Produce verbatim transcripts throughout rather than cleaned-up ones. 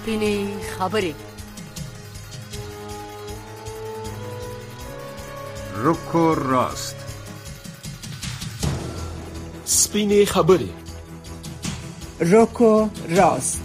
سپینې خبرې. رک و راست. سپینې خبرې. رک و راست.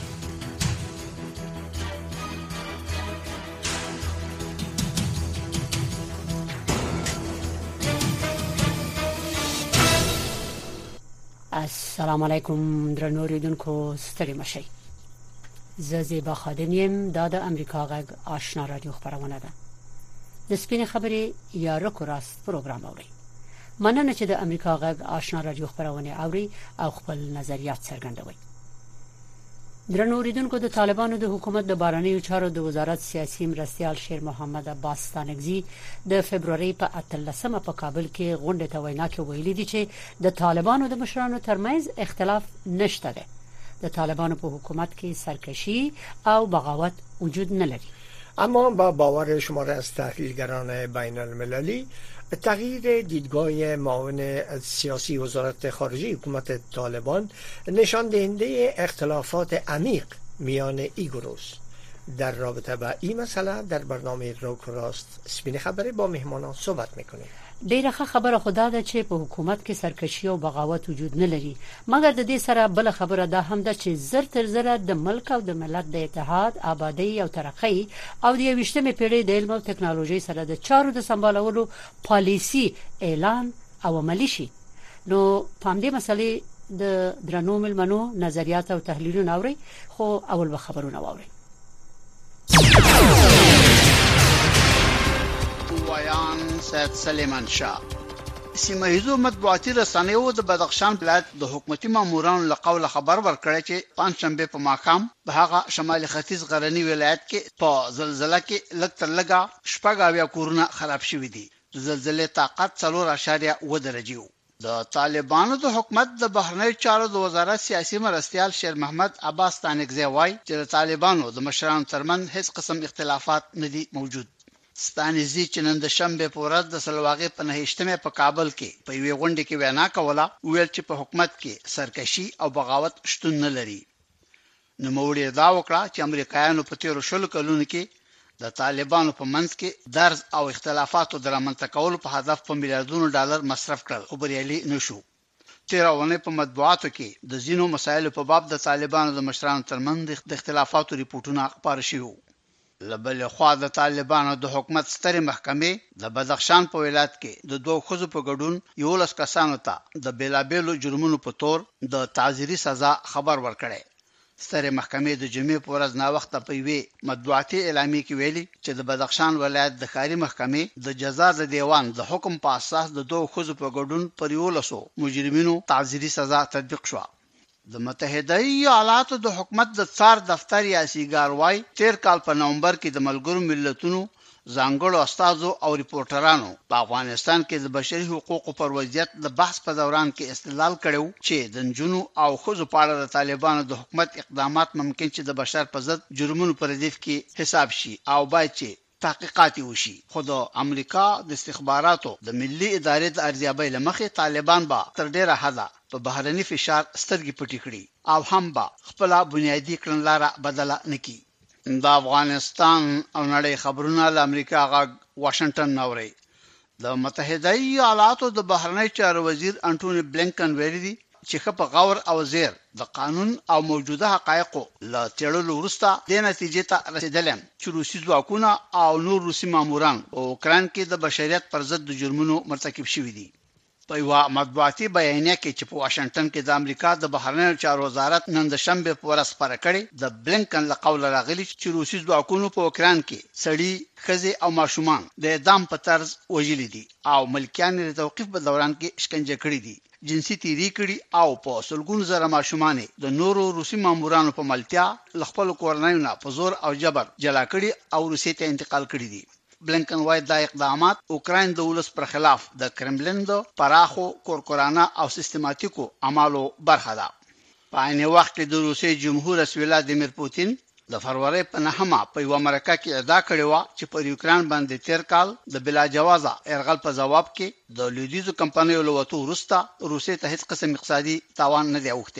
السلام علیکم درنو اوریدونکو، ستړي مشئ. زه زیبا خادم یم. دا د امریکا غږ آشنا رادیو خبرونه ده. د سپینې خبرې یا رک و راست پروګرام اوري. مننه چې د امریکا غږ آشنا رادیو خبرونه اوري او خپل نظریات څرګندوي. درنو اوریدونکو، د طالبانو د حکومت د بهرنیو چارو د وزارت سیاسي مرستیال شیر محمد عباس ستانکزي د فبرवरी په اتلسمه په کابل کې غونډه ته وینا کې ویلي دي چې د طالبانو د مشرانو ترمنځ اختلاف نشته ده. د طالبانو په حکومت کې سرکشي او بغاوت وجود نه لري. اما با باور شماره از تحلیلگران بین المللی، تغییر دیدگاه معاون سیاسی وزارت خارجه حکومت طالبان نشان دهنده اختلافات عمیق میان این گروه است. در رابطه با این مسئله در برنامه رک و راست سپینې خبرې با مهمانان صحبت میکنیم. ډیره ښه خبره خدا ده چې په حکومت کې سرکشي او بغاوت وجود نه لري، مګر د دې سره بل خبره ده هم ده چې زر تر زر د ملک او د ملت د اتحاد، آبادی او ترقۍ او د یوشتمې پیړۍ د علم او ټکنالوژي سره د چارو د سمبالولو پالیسی اعلان او عملی شي. نو پام دې مسلې د درنو ملمنو نظریات او تحلیلونه اوري، خو اول به خبرونه واوري. ویان سید سلیمان شاه. سیمه ییزو مطبوعاتي رسنیو د بدخشان ولایت د حکومتي مامورانو له قوله خبر ورکړی چې پنځشنبه په ماښام په هغه شمالي ختیځ غرنی ولایت کې په زلزلہ کې لږ تر لږه شپږ اویا کورونه خراب شوي دي. د زلزلې طاقت څلور اعشاریه اووه درجې و. د طالبانو د حکومت د بهرنیو چارو د وزارت سیاسي مرستیال شیر محمد عباس ستانکزي وایي چې د طالبانو د مشرانو ترمن هیڅ قسم اختلافات نه دي موجود. ستانکزي چې نن د شنبه په ورځ د سلواغې په نهشتمه په کابل کې په یوې غونډه کې وینا کوله، ویل چې په حکومت کې سرکشي او بغاوت شتون نه لري. نو موړي دا وکړه چې امریکایانو په تیرو شلو کلونو کې د طالبانو په منځ کې درز او اختلافاتو د رامنځته کولو په هدف په میلیارډونو ډالر مصرف کړل، خو بریالي نشو. تیرونه په مطبوعاتو کې د زینو مسایلو په باب د طالبانو د مشرانو ترمنځ د اختلافاتو ریپورتونه خپاره شوي. لبل خوا د طالبانو د حکومت سترې محکمې د بدخشان په ولایت کې د دوه خزو په ګډون یولس کسانو ته د بیلابیلو جرمونو په تور د تعزیري سزا خبر ورکړی. سترې محکمې د جمعې په ورځ ناوخته په یوې مطبوعاتي اعلامیه کې ویلي چې د بدخشان ولایت د ښاري محکمې د جزا د دیوان د حکم په اساس د دوه خزو په ګډون پر یولسو مجرمینو تعزیري سزا تطبیق شوه. د متحده ایالاتو د حکومت د څار دفتر یا سیګار وای تیر کال په نومبر کې د ملګرو ملتونو ځانګړو استادو او ریپورټرانو په افغانستان کې د بشري حقوقو پر وضعیت د بحث په دوران کې استدلال کړو چې د نجونو او ښځو په اړه د طالبانو د حکومت اقدامات ممکن چې د بشر په ضد جرمونو پر ردیف کې حساب شي او باید چې تحقیقات وشي. خو د امریکا د استخباراتو د ملي ادارې د ارزیابۍ لمخې طالبان با تر ډیره حده په بهرني فشار سترګې پټې کړي او هم با خپل بنیادی کړنلاره بدله نکړي. د افغانستان او نړۍ خبرونه له امریکا غږ واشنگټن نوري. د متحده ایالاتو د بهرنی چارو وزیر انټونی بلینکن ویلي دي چې په غور او زیر د قانون او موجوده حقایقو له تړلو وروسته د نتیجې ته رسیدل چې روسي ځواکونه او نور روسي ماموران په اوکران کې د بشریت پر ضد د جرمونو مرتکب شوي دي. په یو مطبوعاتي بیانیه کې چې په واشنگټن کې د امریکا د بهرنیو چارو وزارت نن د شنبه په ورځ خبره کړې، د بلینکن له قوله راغلي چې روسي ځواکونو په اوکران کې سړي، ښځې او ماشومان د اعدام په طرز وژلي دي او ملکیان د توقیف په دوران کې شکنجه کړي دي، جنسي تیری کړي او په سلګونو زره ماشومان د نورو روسي مامورانو په ملتیا له خپل کورنیو نه په زور او جبر جلا کړي او روسي ته انتقال کړي دي. بلینکن وایي دا اقدامات اوکراین د ولس پر خلاف د کرملین د پراخو کورکورانه او سیستماتیکو اعمالو برخه ده. په عین وخت کې د روسي جمهور رئیس ولادیمیر پوتین د فروری په نهمه په یو مرکه کې ادعا کړې و چې پر یوکران باندې تیر کال د بلا جوازه ارغل په جواب کې د لویدیزو کمپنیو له وټو وروسته روسي ته هیڅ قسم اقتصادي تاوان نه دی اوخته.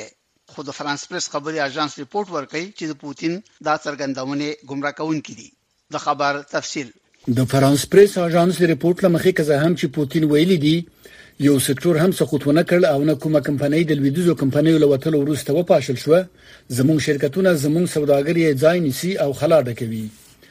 خو د فرانس پریس خبري اژانس ریپورت ورکړي چې د پوتین دا څرګندونه گمراه کوونکې دي. د خبر تفصیل د فرانس پریس اژانس ریپورت لمخې کزه هم چې پوتین ویلي دی یو سکتور هم سقوطونه کړ او نه کومه کمپنۍ د لویدیزو کمپنیو لوتل ورسته و پاشل شو. زموږ شرکتونه زموږ سوداګري ځای نیسي او خلاده کوي.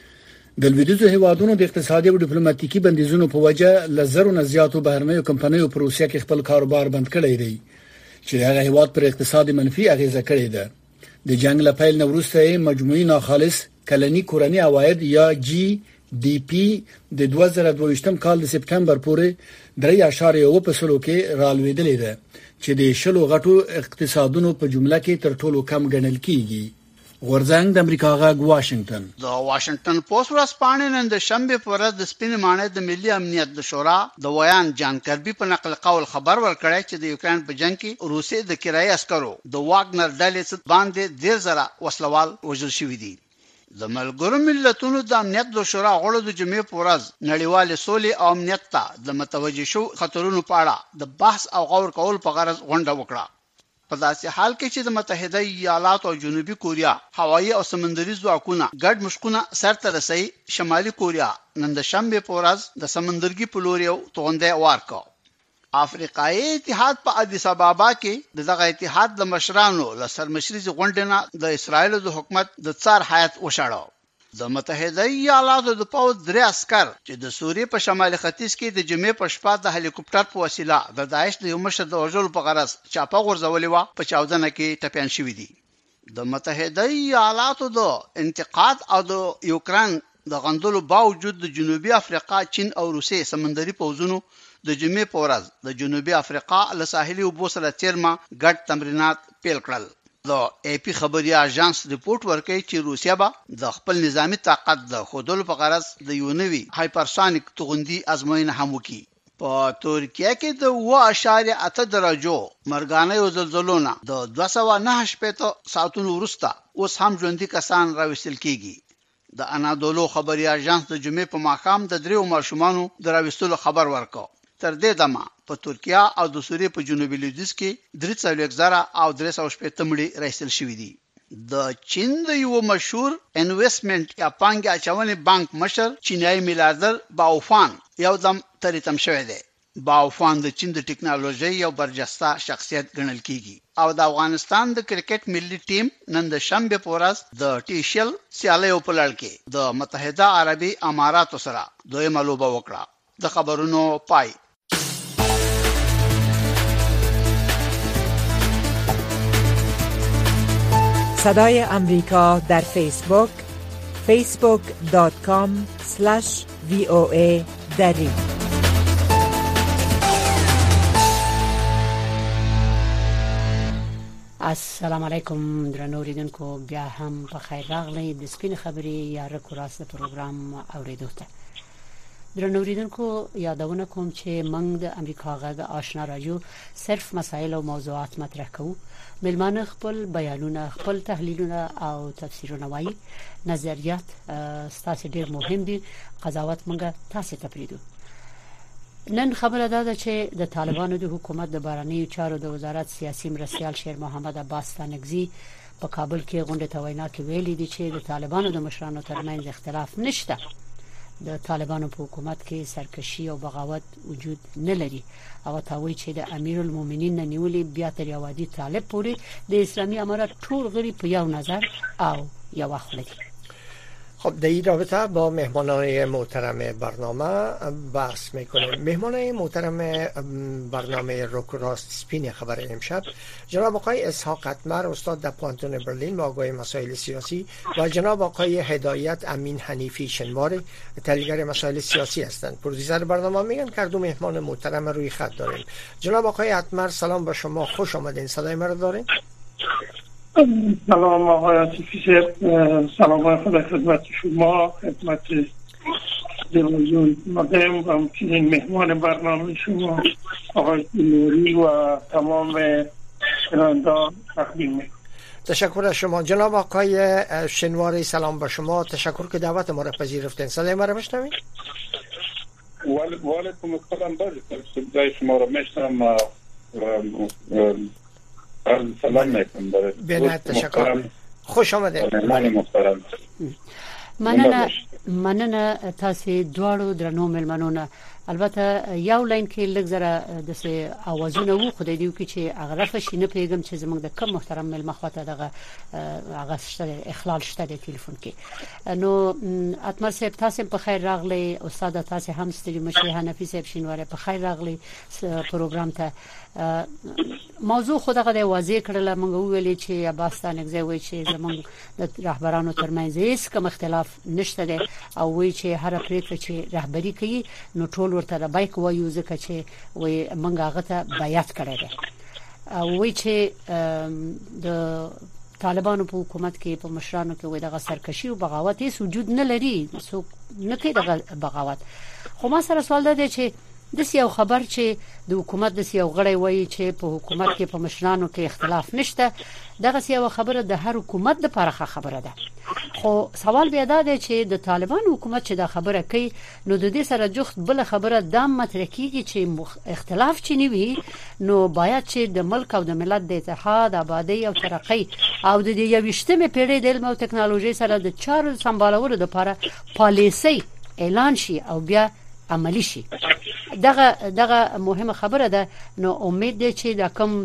د لویدیزو هیوادونو د اقتصادي او ډیپلوماټیکي بندیزونو په وجه لزرو نه زیاتو بهرنیو کمپنیو په روسیه کې خپل کاروبار بند کړی دی چې هغه هیواد پر اقتصادي منفي اغیزه کړې ده. د جنگ له پیل نه وروسته مجموعي ناخالص کلنی کورنی عواید یا جی ډي پی د دوه زره دوه ویشتم کال د سپټمبر پورې درې اشاریه اووه په سلو کې رالوېدلې ده چې د شلو غټو اقتصادونو په جمله کې تر ټولو کم ګڼل کیږي. غورځنګ د امریکا غاګ واشنگټن. د واشنگټن پوسټ ورځپاڼې نن د شنبه په ورځ د سپین مانې د ملي امنیت د شورا د ویان جان کربي په نقل قول خبر ورکړی چې د یوکرين په جنگ کې روسي د کرایي عسکرو د واګنر ډلې څخه باندې ډیر زره وسلوال وژل شوی دي. د ملګرو ملتونو د امنیت د شورا غړو د جمعې په ورځ نړیوال سولې او امنیت ته د متوجه شو خطرونو په اړه د بحث او غور کول په غرض غونډه وکړه. په داسې حال کې چې د متحده ایالاتو او جنوبي کوریا هوایي او سمندري ځواکونه ګډ مشقونه سرته رسي، شمالي کوریا نن د شنبه په ورځ د سمندرګي په لور یو توغنده وارکو. افریقایي اتحاد په ادیس ابابا کې دغه اتحاد د مشرانو له سرمشري غونډه د اسرایل د حکومت د څار حیات وشاړو. د متحده ایالاتو د پاو درې عسكر چې د سوریې په شمالي ختیځ کې د جمعې په شپه د هلیکوپټر په وسیله د داعش د یو مشر د وژلو په غرض چاپه غورځولې و په چاودنه کې ټپيان شوې دي. د متحده ایالاتو د انتقاد او د یوکرين د غندلو باوجود د جنوبي افریقا، چین او روسیې سمندري پوځونو د جمعې په ورځ د جنوبي افریقا له ساحلي اوبو سره چیرما ګډ تمرینات پیل کړل. د ای پی خبري اژانس ریپورت ورکړي چې روسیا به د خپل نظامی طاقت د خودلو په غرض د یو نوي هایپرسونیک توغندي ازموینه هم وکړي. په ترکیه کې د اووه اعشاریه اته درجو مرګانه یو زلزلونه د دوه سوه نهه شپېته ساعتونو وروسته اوس هم ژوندي کسان راوستل کیږي. د انادولو خبري اژانس د جمعې په ماښام د دریو ماشومانو د راوستلو خبر ورکړ. تر دې دمه په ترکیه او د سوریې په جنوبي لویدیځ کې درې څلوېښت زره او درې سوه شپېته مړي راوستل شوي دي. د چین د یو مشهور انویسټمنټ یا پانګه اچونې بانک مشر چینایي میلیاردر باوفان یو دم تریتم شوی دی. باوفان د چین د ټکنالوژي یو برجسته شخصیت ګڼل کیږي او د افغانستان د کرکټ ملي ټیم نن د شنبه په ورځ د ټیشل سیالیو په لړ کې د متحده عربي اماراتو سره دویمه لوبه وکړه. د خبرونو پای. صدای امریکا در فیسبوک فیسبوک دات کام اسلش وی او ای دری. السلام علیکم درنو اوریدونکو، بیا هم په خیر راغلی د سپین خبري یا رکو راست پروګرام اوریدو ته. درنو اوریدونکو، یادونه کوم چې موږ د امریکا غږ آشنا رادیو صرف مسائل او موضوعات مطرح کوو. ملمانه خپل بیانونه، خپل تحلیلونه او تفسیرونه وایي. نظریات ستاسو ډیر مهم دي. قضاوت موږ تاسو ته پریدو. نن خبره ده چې د طالبانو د حکومت د بهرنیو چارو د وزارت سیاسي مرستیال شیر محمد عباس تنگزی په کابل کې غونډه ته وینا کې ویلي دي چې د طالبانو د مشرانو ترمنځ اختلاف نشته. د طالبانو په حکومت کې سرکشي او بغاوت وجود نه لري. او تاوی چې د امیر المؤمنین نیولې بیا تر یو عادي طالب پورې د اسلامي امارات ټول غړي په یو نظر او یو خپل دي. خب در این رابطه با مهمانان محترم برنامه بحث میکنیم. مهمانان محترم برنامه روک راست سپین خبر امشب جناب آقای اسحاق اتمر، استاد در پانتون برلین، آگاه مسائل سیاسی، و جناب آقای هدایت امین حنیفی شنوار، تحلیلگر مسائل سیاسی هستند. پرودوسر برنامه میگن که دو مهمان محترم روی خط داریم. جناب آقای اتمر سلام با شما، خوش آمدین. صدای ما رو دارین؟ سلام آقای عاطفی، سلام های خدا خدمت شما، خدمت تلویزیون مقام و همچنین مهمان برنامه شما آقای نوری و تمام شنوندگان تقدیم میکنم. تشکر از شما. جناب آقای شنواری سلام با شما، تشکر که دعوت ما را پذیرفتین. صدای ما را میشنوید؟ وعلیکم السلام. بله صدای شما را میشنوم. سلام علیکم. بنات تشکر. خوش آمدید. مهمان محترم. مننه مننه تاسو دواړو درنو ملمنونه. البته یو لاین کې لږ زره د سه اوازونه وو خو د دې کې چې اغرف شي نه پیغام چې زموږ د کم محترم ملمه خواته دغه هغه شته اخلال شته د ټلیفون کې. نو اتمر صاحب تاسو په خیر راغلی، استاد تاسو هم ستړي مشه، حنفي صاحب شینواره په خیر راغلی پروګرام ته. موضوع خو دغه واضح کړل، موږ ویلې چې عباسستان غزه وی چې زموږ د رهبرانو ترمنځ هیڅ کوم اختلاف نشته ده او وی چې هر پریکړه چې رهبری کوي نو ټول ورته د بایک وایو ځکه چې وی موږ هغه ته بیعت کړی ده. او وی چې د طالبانو په حکومت کې په مشرانو کې وی دغه سرکشي او بغاوت هیڅ وجود نه لري، څوک نه کوي دغه بغاوت. خو ما سره سوال ده چې د سیاو خبر چې د حکومت د سیاو غړي وایي چې په حکومت کې په مشرانو کې اختلاف نشته، دغه سیاو خبره د هر حکومت د پرخه خبره ده. خو سوال بیا دا دی چې د طالبان حکومت چې دا خبره کوي نو د دې سره جوخت بل خبره د مطرح کیږي چې اختلاف چي نیوي نو باید چې د ملک او د ملت د اتحاد، آبادی او ترقی او د یوشتمه پیړۍ د علم او ټکنالوژي سره د چارو سمبالولو لپاره پالیسي اعلان شي او بیا عملی شي. دغه دغه مهمه خبره ده. نو امید ده چې دا کوم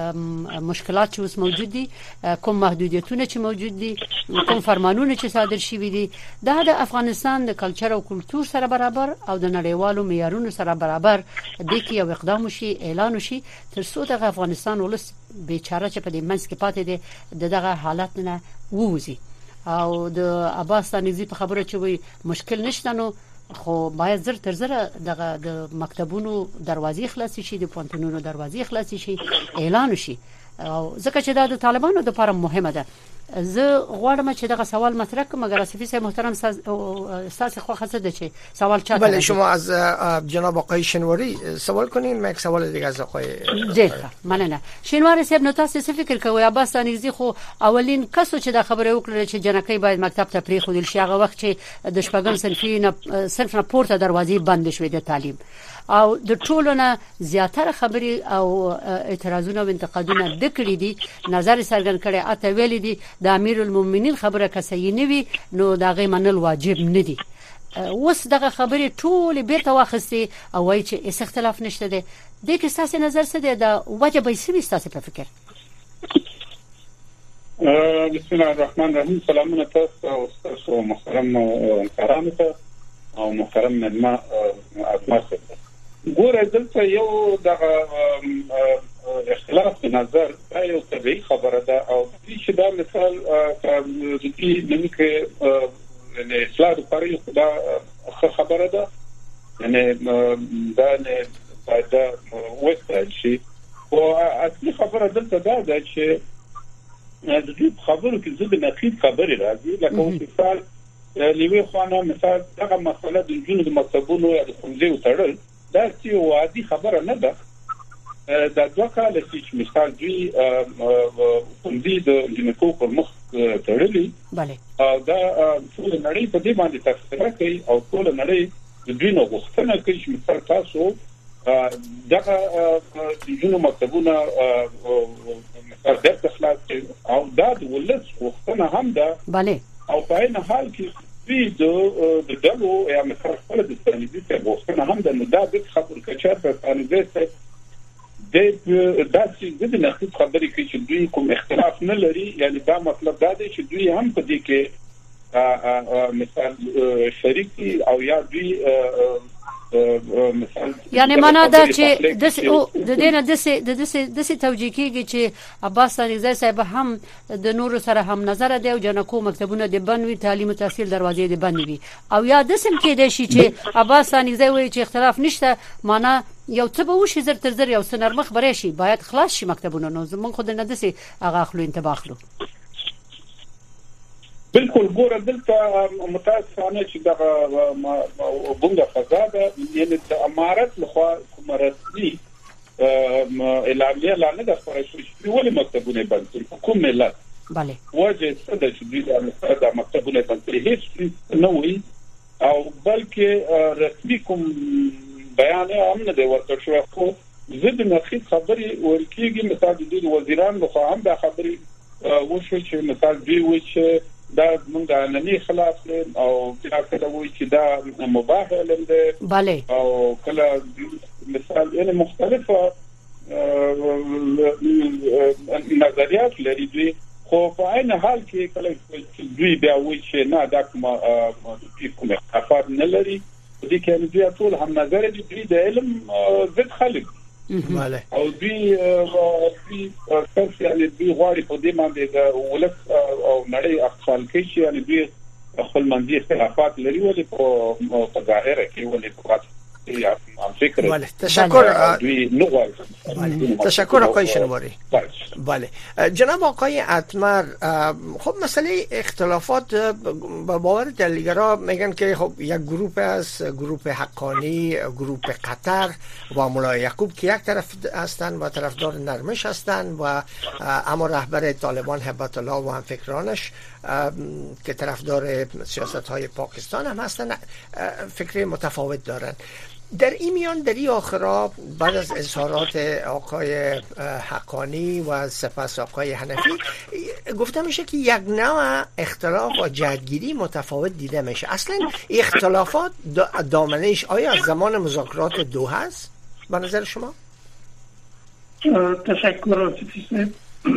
مشکلات چې اوس موجود دي، کوم محدودیتونه چې موجود دي، کوم فرمانونه چې صادر شوي دي، دا د افغانستان د کلچر او کلتور سره برابر او د نړیوالو معیارونو سره برابر د کې یو اقدام وشي، اعلان وشي تر څو د افغانستان ولس بیچاره چې په دې منځ کې پاتې دي دغه حالت نه ووځي. او د عباسستان په خبره چې وي مشکل نشته، نو خو باید زر تر زر دغه د مکتبونو دروازې خلاص شي، د پونتونونو دروازې خلاص شي، اعلان شي. او ځکه چې دا د طالبانو لپاره مهمه ده. زه غواړم چې دغه سوال مطرح کړم، مګر اسفي صاحب محترم استاد خو خاصه ده چې سوال چاته بله شما از جناب آقای شینواری سوال کنین. من یک سوال دیگه از آقای جه مننه. شینواری صاحب نو تاسو څه فکر کوئ؟ عباسستان غزي خو اولین کسو چې دا خبره وکړه چې جنکې باید مکتب ته پری خو دل شي هغه وخت چې د شپږم صنفي نه صنف نه پورته دروازې بند شوې د تعلیم او د ټولونه زیاتره خبري او اعتراضونه او انتقادونه د کړې دي، نظر څرګند کړي اته ویل دي د امیر المؤمنین خبره کسي نه وي نو دا غي منل واجب نه دي. اوس دغه خبرې ټول بیرته واخستي او وایي چې هیڅ اختلاف نشته دي. د کې تاسو نظر څه دی؟ دا وجه به څه تاسو په فکر؟ بسم الله الرحمن الرحیم. سلامونه تاسو او تاسو محترم کرام ته او محترم ملما اتماسه. ګوره دلته یو دغه اختلاف نظر یو طبيعي خبره ده او چې دا مثال د دې نمکه نه اصلاح لپاره یو دا خبره ده، یعنی دا نه دا وستل شي. او اصلي خبره دلته دا ده چې د دې خبرو کې زده نقید خبري راځي. لکه مثال لیوي خوانه مثال دغه مسله د جنونو د مکتبونو یا د ښوونځیو تړل دا چې وادي خبره نه ده. دا دوه کال چې مثال دوی ښوونځي د جنکو پر مخ تړلي bale او دا ټول نړۍ په دې باندې تفسیر کوي او ټول نړۍ د دوی نو غوښتنه کوي چې مثال تاسو دغه د جنونو مکتبونه مثال د اخلاص او دا د ولس غوښتنه هم ده bale او په این حال کې دوی د دغه یا مثال خپل د ستنیدي څخه غوښتنه هم ده. نو دا د خبرو کچا په انځور څخه د داسې د نقد خبرې کې چې دوی کوم اختلاف نه لري، یعنی دا مطلب دا دی چې دوی هم په دې کې مثال شریک او یا دوی مثال یعنی معنا دا چې د د دینه د د د د توجیه کیږي چې عباس رضا صاحب هم د نور سره هم نظر دی او جنکو مکتبونه د بنوي تعلیم او تحصیل دروازې د بنوي او یا د سم کې د شي چې عباس رضا وایي چې اختلاف نشته، معنا یو څه به وشي زر تر زر یو سنر مخ برې شي باید خلاص شي مکتبونه. نو زمون خود نه دسي هغه اخلو انتباه اخلو. بالکل ګوره دلته متاسفانه چې دا بونګه فضا ده، یعنی د امارت لخوا کوم رسمي اعلامیه لا نه ده خبره شوې ولې مکتبونه بند کړي کوم ملت bale وجه څه ده چې دوی د مکتبونه بند کړي هیڅ نه وي او بلکې رسمي کوم بیان هم نه دی ورته شو. خو ضد نقید خبري ورکیږي. مثال د وزیران مخ هم د خبري وشو چې مثال دی و چې دا موږ نه خلاف او کله وایي چې دا مباح علم دی بله او کله مثال یعنی مختلفه نظریات لري دوی، خو په عین حال کې کله دوی بیا وایي چې نه دا کومه کومه افاد نه لري، دي کې دوی ټول هم نظر دي دوی د علم ضد خلک بله او دوی دوی څه یعنی دوی غواړي په دې باندې د ولس او نړۍ اقصال کې چې یعنی دوی خپل منځي اختلافات لري ولې په ظاهر کې ولې په یا فکر بله تشکر دوی نه غواړي. تشکر آقای شنواری. بله جناب آقای اتمر، خب مسئله اختلافات با باور دلگرا میگن که خب یک گروه است، گروه حقانی، گروه قطر و مولا یعقوب که یک طرف هستند و طرفدار نرمش هستند و اما رهبر طالبان هیبت الله و هم فکرانش که طرفدار سیاست های پاکستان هم هستند فکر متفاوت دارند. در این میان در این آخرا بعد از اظهارات آقای حقانی و سپس آقای حنفی گفته میشه که یک نوع اختلاف و جهتگیری متفاوت دیده میشه. اصلا اختلافات دامنهش آیا از زمان مذاکرات دوحه است به نظر شما؟ تشکر آصفی.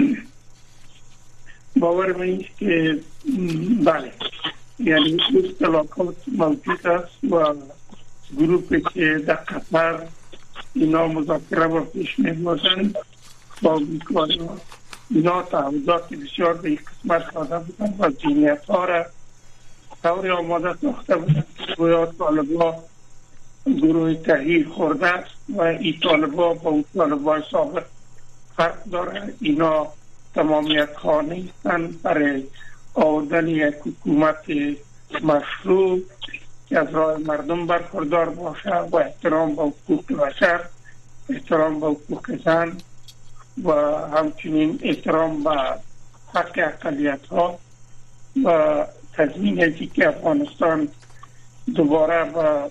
باور من است که بله یعنی اختلافات موجود است و گروپی که در قطر اینا مذاکره با پیش می‌بردند با امریکا اینا تعهدات بسیار به یک قسمت داده بودند و ذهنیت ها را طوری آماده ساخته بودند که گویا طالبان گروه تحریل خورده است و این طالبان با اون طالبان سابق فرق داره. اینا تمامیت خواه نیستند برای آوردن یک حکومت مشروع که از راه مردم برخوردار باشه و احترام به حقوق بشر، احترام به حقوق زن و همچنین احترام به حق اقلیت ها و تضمین ازی که افغانستان دوباره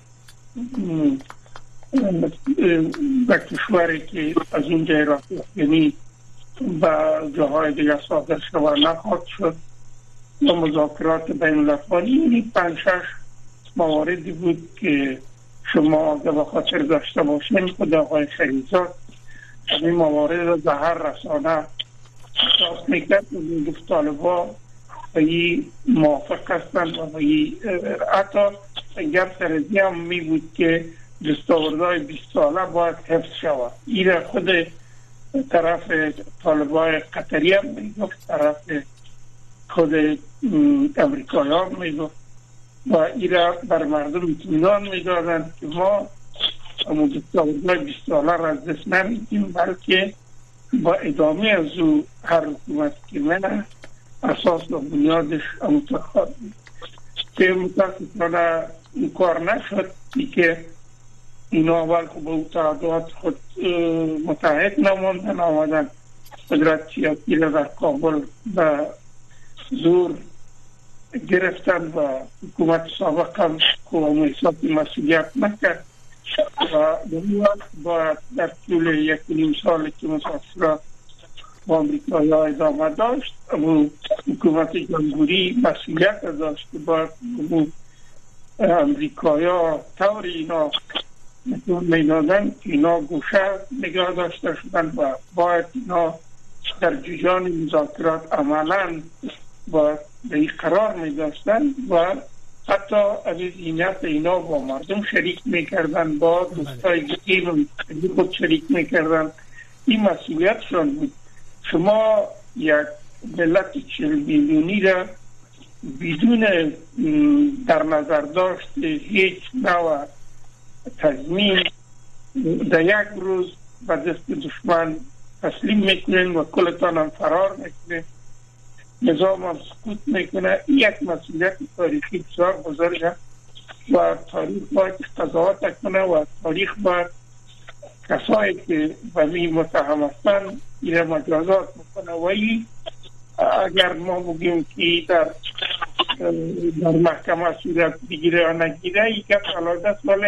به کشوری که از اینجا عراق یعنی به جاهای دیگه صادر شود نخواهد شد و مذاکرات بین الاقوامی. این پنج شش مواردی بود که شما اگه به خاطر داشته باشین خود آقای خلیزاد این موارد را به هر رسانه احساس میکرد و میگفت طالبا و این موافق هستند و این حتی گرد سرزی هم می بود که دستاوردهای بیست ساله باید حفظ شود. این را خود طرف طالبای قطری هم میگفت، طرف خود امریکایی هم میگفت و این را بر مردم اطمینان میدادند که ما دستاوردهای بیست ساله را از دست نمیدیم، بلکه با ادامه از او هر حکومت که من اساس و بنیادش متخواهد که متاسفانه این کار نشد که اینا اول خب به تعهدات خود متحد نماندن، آمدن قدرت سیاسی را در کابل به زور گرفتن و حکومت سابق هم قوام احساس مسئولیت نکرد و باید در طول یک نیم سال که مسافرات با امریکایی ها ادامه داشت و حکومت جمهوری مسئولیت داشت که باید امریکایی ها طور اینا میدادن که اینا گوشه نگاه داشته شدن و باید اینا در جریان مذاکرات عملا باید به این قرار میداشتن و حتی از ذهنیت اینا با مردم شریک میکردن، با دوستای دیگه خود شریک میکردن. این مسئولیتشان بود. شما یک ملت چهل میلیونی را بدون در نظر داشت هیچ نوع تضمین در یک روز به دست دشمن تسلیم میکنین و کلتان هم فرار میکنین، نظام هم سکوت میکنه. یک مسئولیت تاریخی بسیار بزرگه و تاریخ باید قضاوت کنه و تاریخ باید کسایی که به این متهم هستن این مجازات میکنه و این اگر ما بگیم که در در محکمه صورت بگیره یا نگیره یک علاده است، ولی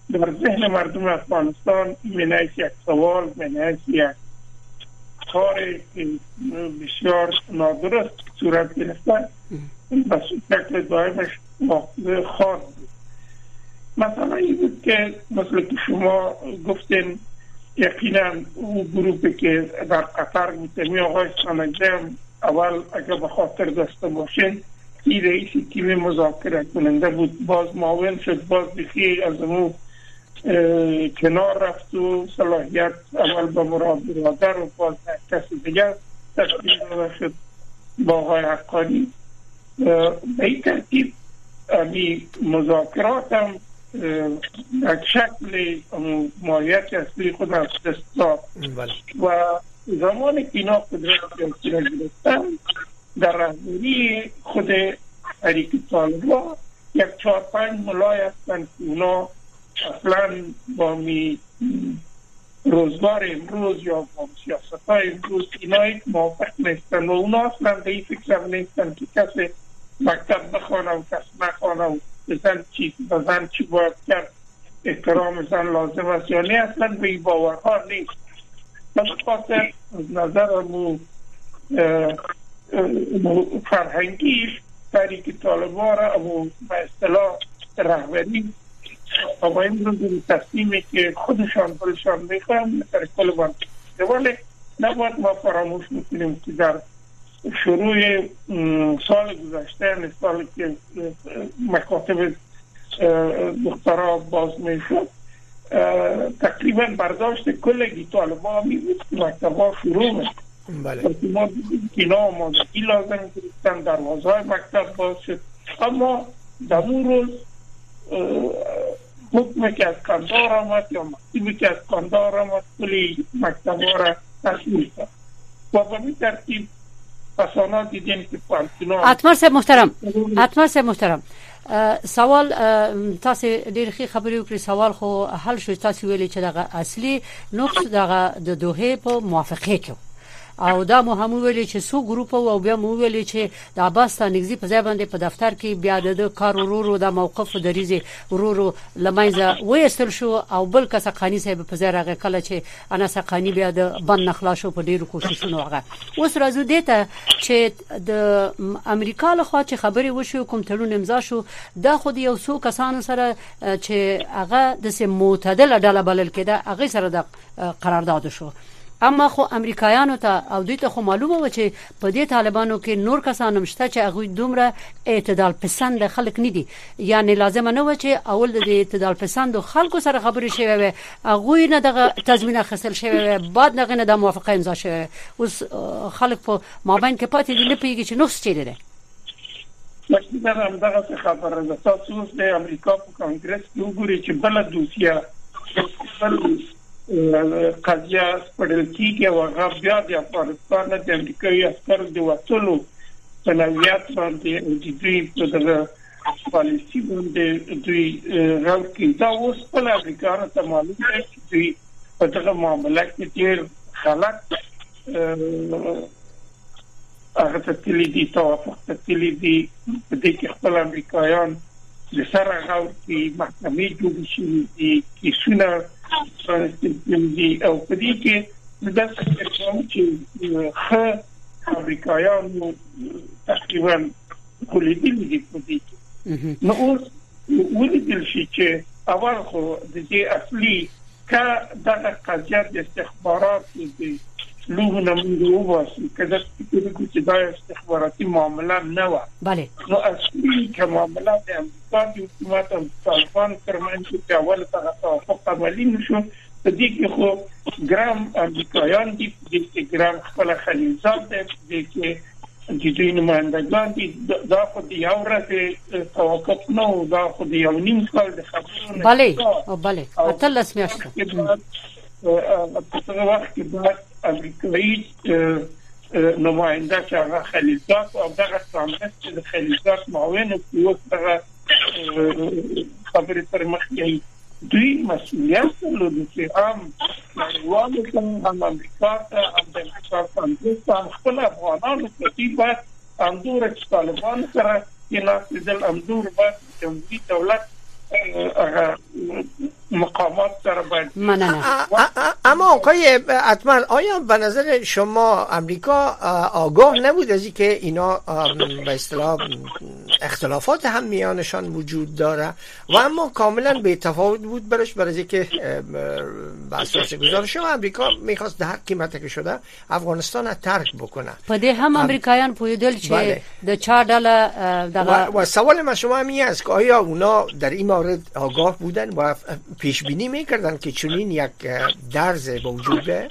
در ذهن مردم افغانستان منعش یک سوال، منعش یک کاری که بسیار نادرست صورت گرفته و شکل دائمش واقع خواهد بود. مثلا این بود که مثل که شما گفتین یقینا اون گروپی که در قطر بودمی آقای سانجم اول اگر به خاطر داشته باشین این رئیسی تیم مذاکره کننده بود، باز معاون شد، باز بخی از اون کنار رفت و صلاحیت اول به مراد برادر و باز کسی دیگر تشکیل داده شد با آقای حقانی. به این ترتیب امی مذاکرات هم یک شکل ماهیت اصلی خود از دست داد و زمانی که اینا قدرت را گرفتن در رهبری خود حریک طالبان یک چهار پنج ملای هستند که اونا اصلا با می روزگار امروز یا با سیاست های امروز اینا موافق نیستن و اونا اصلا به این فکر نیستن که کسی مکتب بخوانه و کس نخوانه و بزن چی بزن چی باید کرد، احترام زن لازم است یا نه، اصلا به این باورها نیست. من خاطر از نظر امو فرهنگیش تحریک طالبان را امو به اصطلاح رهبری اما امروز تصمیمی که خودشان برشان میخوان در کل بند ولی نباید ما فراموش میکنیم که در شروع سال گذشته، سالی که مکاتب دخترها باز میشد، تقریبا برداشت کلگی طالبان می بود که مکتبها شروع میشد. بله. ما اینا آمادگی لازم گرفتن، دروازه های مکتب باز شد، اما در اون روز حکمی که از قندار آمد یا مکتبی که از قندار آمد کلی مکتبها را تشمیل کرد و به این ترتیب پسانا دیدیم که پانتینا اتمر صاحب محترم اتمر صاحب محترم سوال تاسو ډېر ښه خبرې وکړې، سوال خو حل شو. تاسو ویلي چې دغه اصلي نقص دغه د دوه په موافقه کې او دا مو هم ویلي چې سو ګروپ او بیا مو ویلي چې د عباس تانګزي په ځای باندې په دفتر کې بیا د کار ورورو د موقف د ریزي ورورو لمایزه وېستل شو او بل کس قانی صاحب په ځای راغی کله چې انا سقانی بیا د بند نخلا شو په ډیرو کوششونو هغه اوس راځو دیته چې د امریکا له خوا چې خبري وشو کوم تړون امضا شو دا خو یو څو کسانو سره چې هغه د سم معتدل ډله بلل کېده هغه سره د قرارداد شو، اما خو امریکایانو ته او دوی ته خو معلومه و چې په دې طالبانو کې نور کسان مشته چې هغه دومره اعتدال پسند خلک نه دي، یعنی لازم نه و چې اول د اعتدال پسند خلکو سره خبرې شوي وي، هغه نه دغه تضمین اخیستل شوی وي، بعد نه نه د موافقه امضا شوی، اوس خلک په مابین کې پاتې دي نه پیږي چې نوښ چي دي. مشکل هم دغه خبره ده. تاسو د امریکا په کانګرس کې وګورئ چې بل دوسیه قضیه سپړل کیږي او هغه بیا د افغانستان د امریکایي عسکرو د وټلو په نویات باندې د دوی په دغه پالیسي باندې دوی راوکي. دا اوس په امریکا ته معلوم دی چې دوی په دغه معاملات کې ډېر خلک هغه ته تللی دي، توافق ته تللی دي، په دې کې خپل امریکایان د سره غوړي محکمې جوړې شوي دي، کیسونه دی او په دې کې د څه چې ښه امریکایانو تقریبا کولیدل دي په دې کې. نو اوس ولیدل شي چې اول خو د دې اصلي کا دغه قضیه د استخبارات دي لوه نمونه وباسي کله چې دا استخباراتي معامله نه و. بله. نو اصلي که معامله د امریکا د حکومت او طالبان ترمنځ چې اول څنګه توافق عملي نشو، په دې کې خو ګرام امریکایان دي، د ګرام خپل خلیزات دي چې د دوی نمایندګان دي، دا خو د یو ورځې توافق نه و، دا خو د یو نیم کال د خبرونو. بله او بله اتلس میاشتې په هغه وخت کې بعد امریکایي نماینده چې هغه خلیزات او دغه کانګرس چې د خلیزات معاون او دغه خبرې پر مخ یې دوی مسؤلیت لري چې عام نړیوالو ته هم امریکا ته هم د امریکا کانګرس هم خپل افغانانو په دې باندې اندور چې طالبان سره کې ناسدل اندور باندې جمهوریت دولت مقامات در باید مننه. اما آقای اتمر، آیا به نظر شما امریکا آگاه نبود از اینکه اینا به اصطلاح اختلافات هم میانشان وجود داره و اما کاملا بی تفاوت بود برش برای اینکه به اساس گزارش امریکا میخواست در هر قیمتی که شده افغانستان را ترک بکنه؟ پده هم امریکایان پویدل چه د چهار ډاله دغه و سوال ما شما همین است که آیا اونا در این مورد آگاه بودن و پیش بینی میکردن که چنین یک درز وجود به؟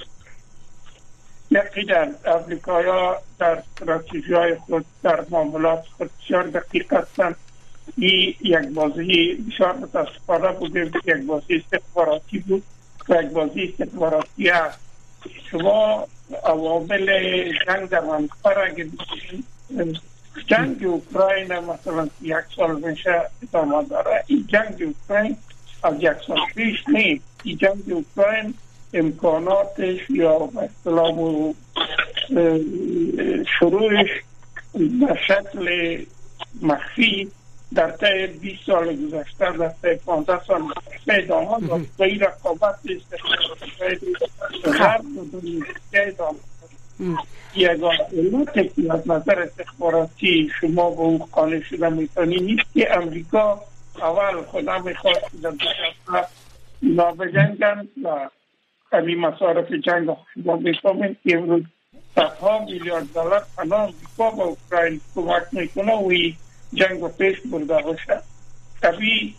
یقینا امریکایا در استراتژی‌های خود در معاملات خود بسیار دقیق هستند. این یک بازی بسیار متاسفانه بوده، یک بازی استخباراتی بود و یک بازی استخباراتی است. شما عوامل جنگ در منطقه را اگه جنگ اوکراین مثلا یک سال میشه ادامه داره، این جنگ اوکراین از یک سال پیش نیست. این جنگ اوکراین امکاناتش یا به اصطلاح شروعش به شکل مخفی در طی بیست سال گذشته، در طی پانزده سال گذشته ادامه داد. با این رقابت استخباراتی یگان علت که از نظر استخباراتی شما به اون قانع شده میتونی نیست که امریکا اول خدا میخواد در دشت اینا بجنگن و همین مصارف جنگ شما میفهمید که امروز صدها میلیارد دلار پناه امریکا با اوکراین کمک میکنه و این جنگ رو پیش برده باشه. طبیعی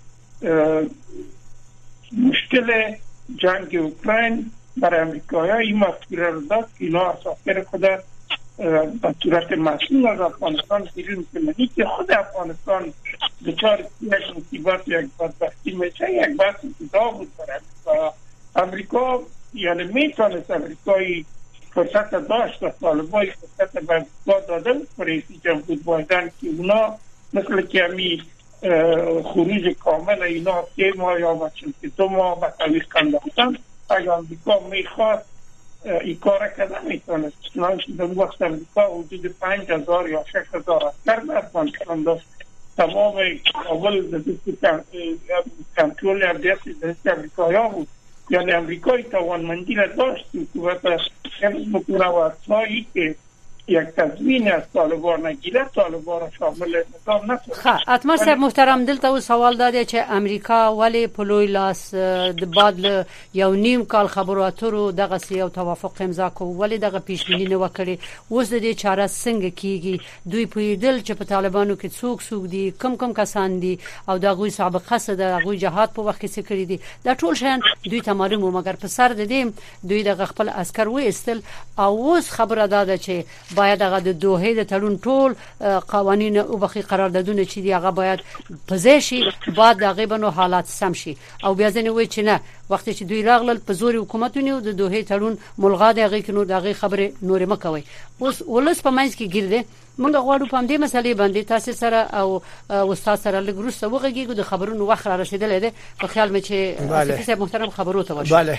مشکل جنگ اوکراین برای امریکایی ها این مسئله رو داد که اینا اساطیر خود به صورت مسئول از افغانستان بیرون کنه. این که خود افغانستان دچار یک مصیبت یک بدبختی میشه یک بحث جدا بود برای امریکا. امریکا یعنی میتونست امریکایی فرصت داشت و طالبای فرصت به امریکا داده بود برای جمهوری بایدن که اونا مثل که همی خروج کامل اینا که ما یا بچن که دو ماه به طویق کنداختن. اگر امریکا میخواد این کار که نمیتونست، چنانچه در وقت امریکا حدود پنج هزار یا شش هزار اسکر در افغانستان داشت. تمام کابل در دست کنترل امنیت در دست امریکایی بود. یعنی امریکایی توانمندی را داشت که وقت حفظ بکنه و اصلایی که یک تضمین از طالبان نگیره طالبان را شامل نظام نکنه. خب اتمر صاحب محترم، دلته او سوال داده چې امریکا ولی په لوی لاس د بعد یو نیم کال خبرو اترو دغه یو توافق امضا کو، ولی دغه پیش بینی نه وکړي. اوس د دې چاره څنګه کیږي؟ دوی په دل چې په طالبانو کې څوک څوک دي، کم کم کسان دي او دغه سابقه څه ده، هغه جهاد په وخت کې څه کړی دي، دا ټول شیان دوی ته معلومه، مګر په سر د دې دوی د خپل عسكر وېستل او اوس خبره ده چې باید هغه د دوه د تړون ټول قوانین او بخي قراردادونه چې دی هغه باید پزیشي، بعد هغه بنو حالات سم شي او بیا ځنه وای چې نه وخت چې دوی راغلل په زور حکومتونه د دوه تړون ملغا د هغه کې نور دغه خبره نور مکوي. اوس ولس په منځ کې ګرځي. موږ غواړو په دې مسلې باندې تاسو سره او استاد سره لګروسته وغږیږو. د خبرونو وخت را رسیدلې ده، په خیال مې چې افیسر محترم خبرو ته واشه. بله،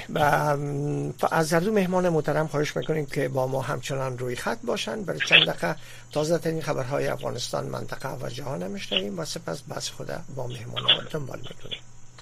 از هر دو مهمان محترم خواهش میکنیم که با ما همچنان روی خط باشن. برای چند دقیقه تازه ترین خبرهای افغانستان، منطقه و جهان میشنویم و سپس بحث خود با مهمانان دنبال میکنیم.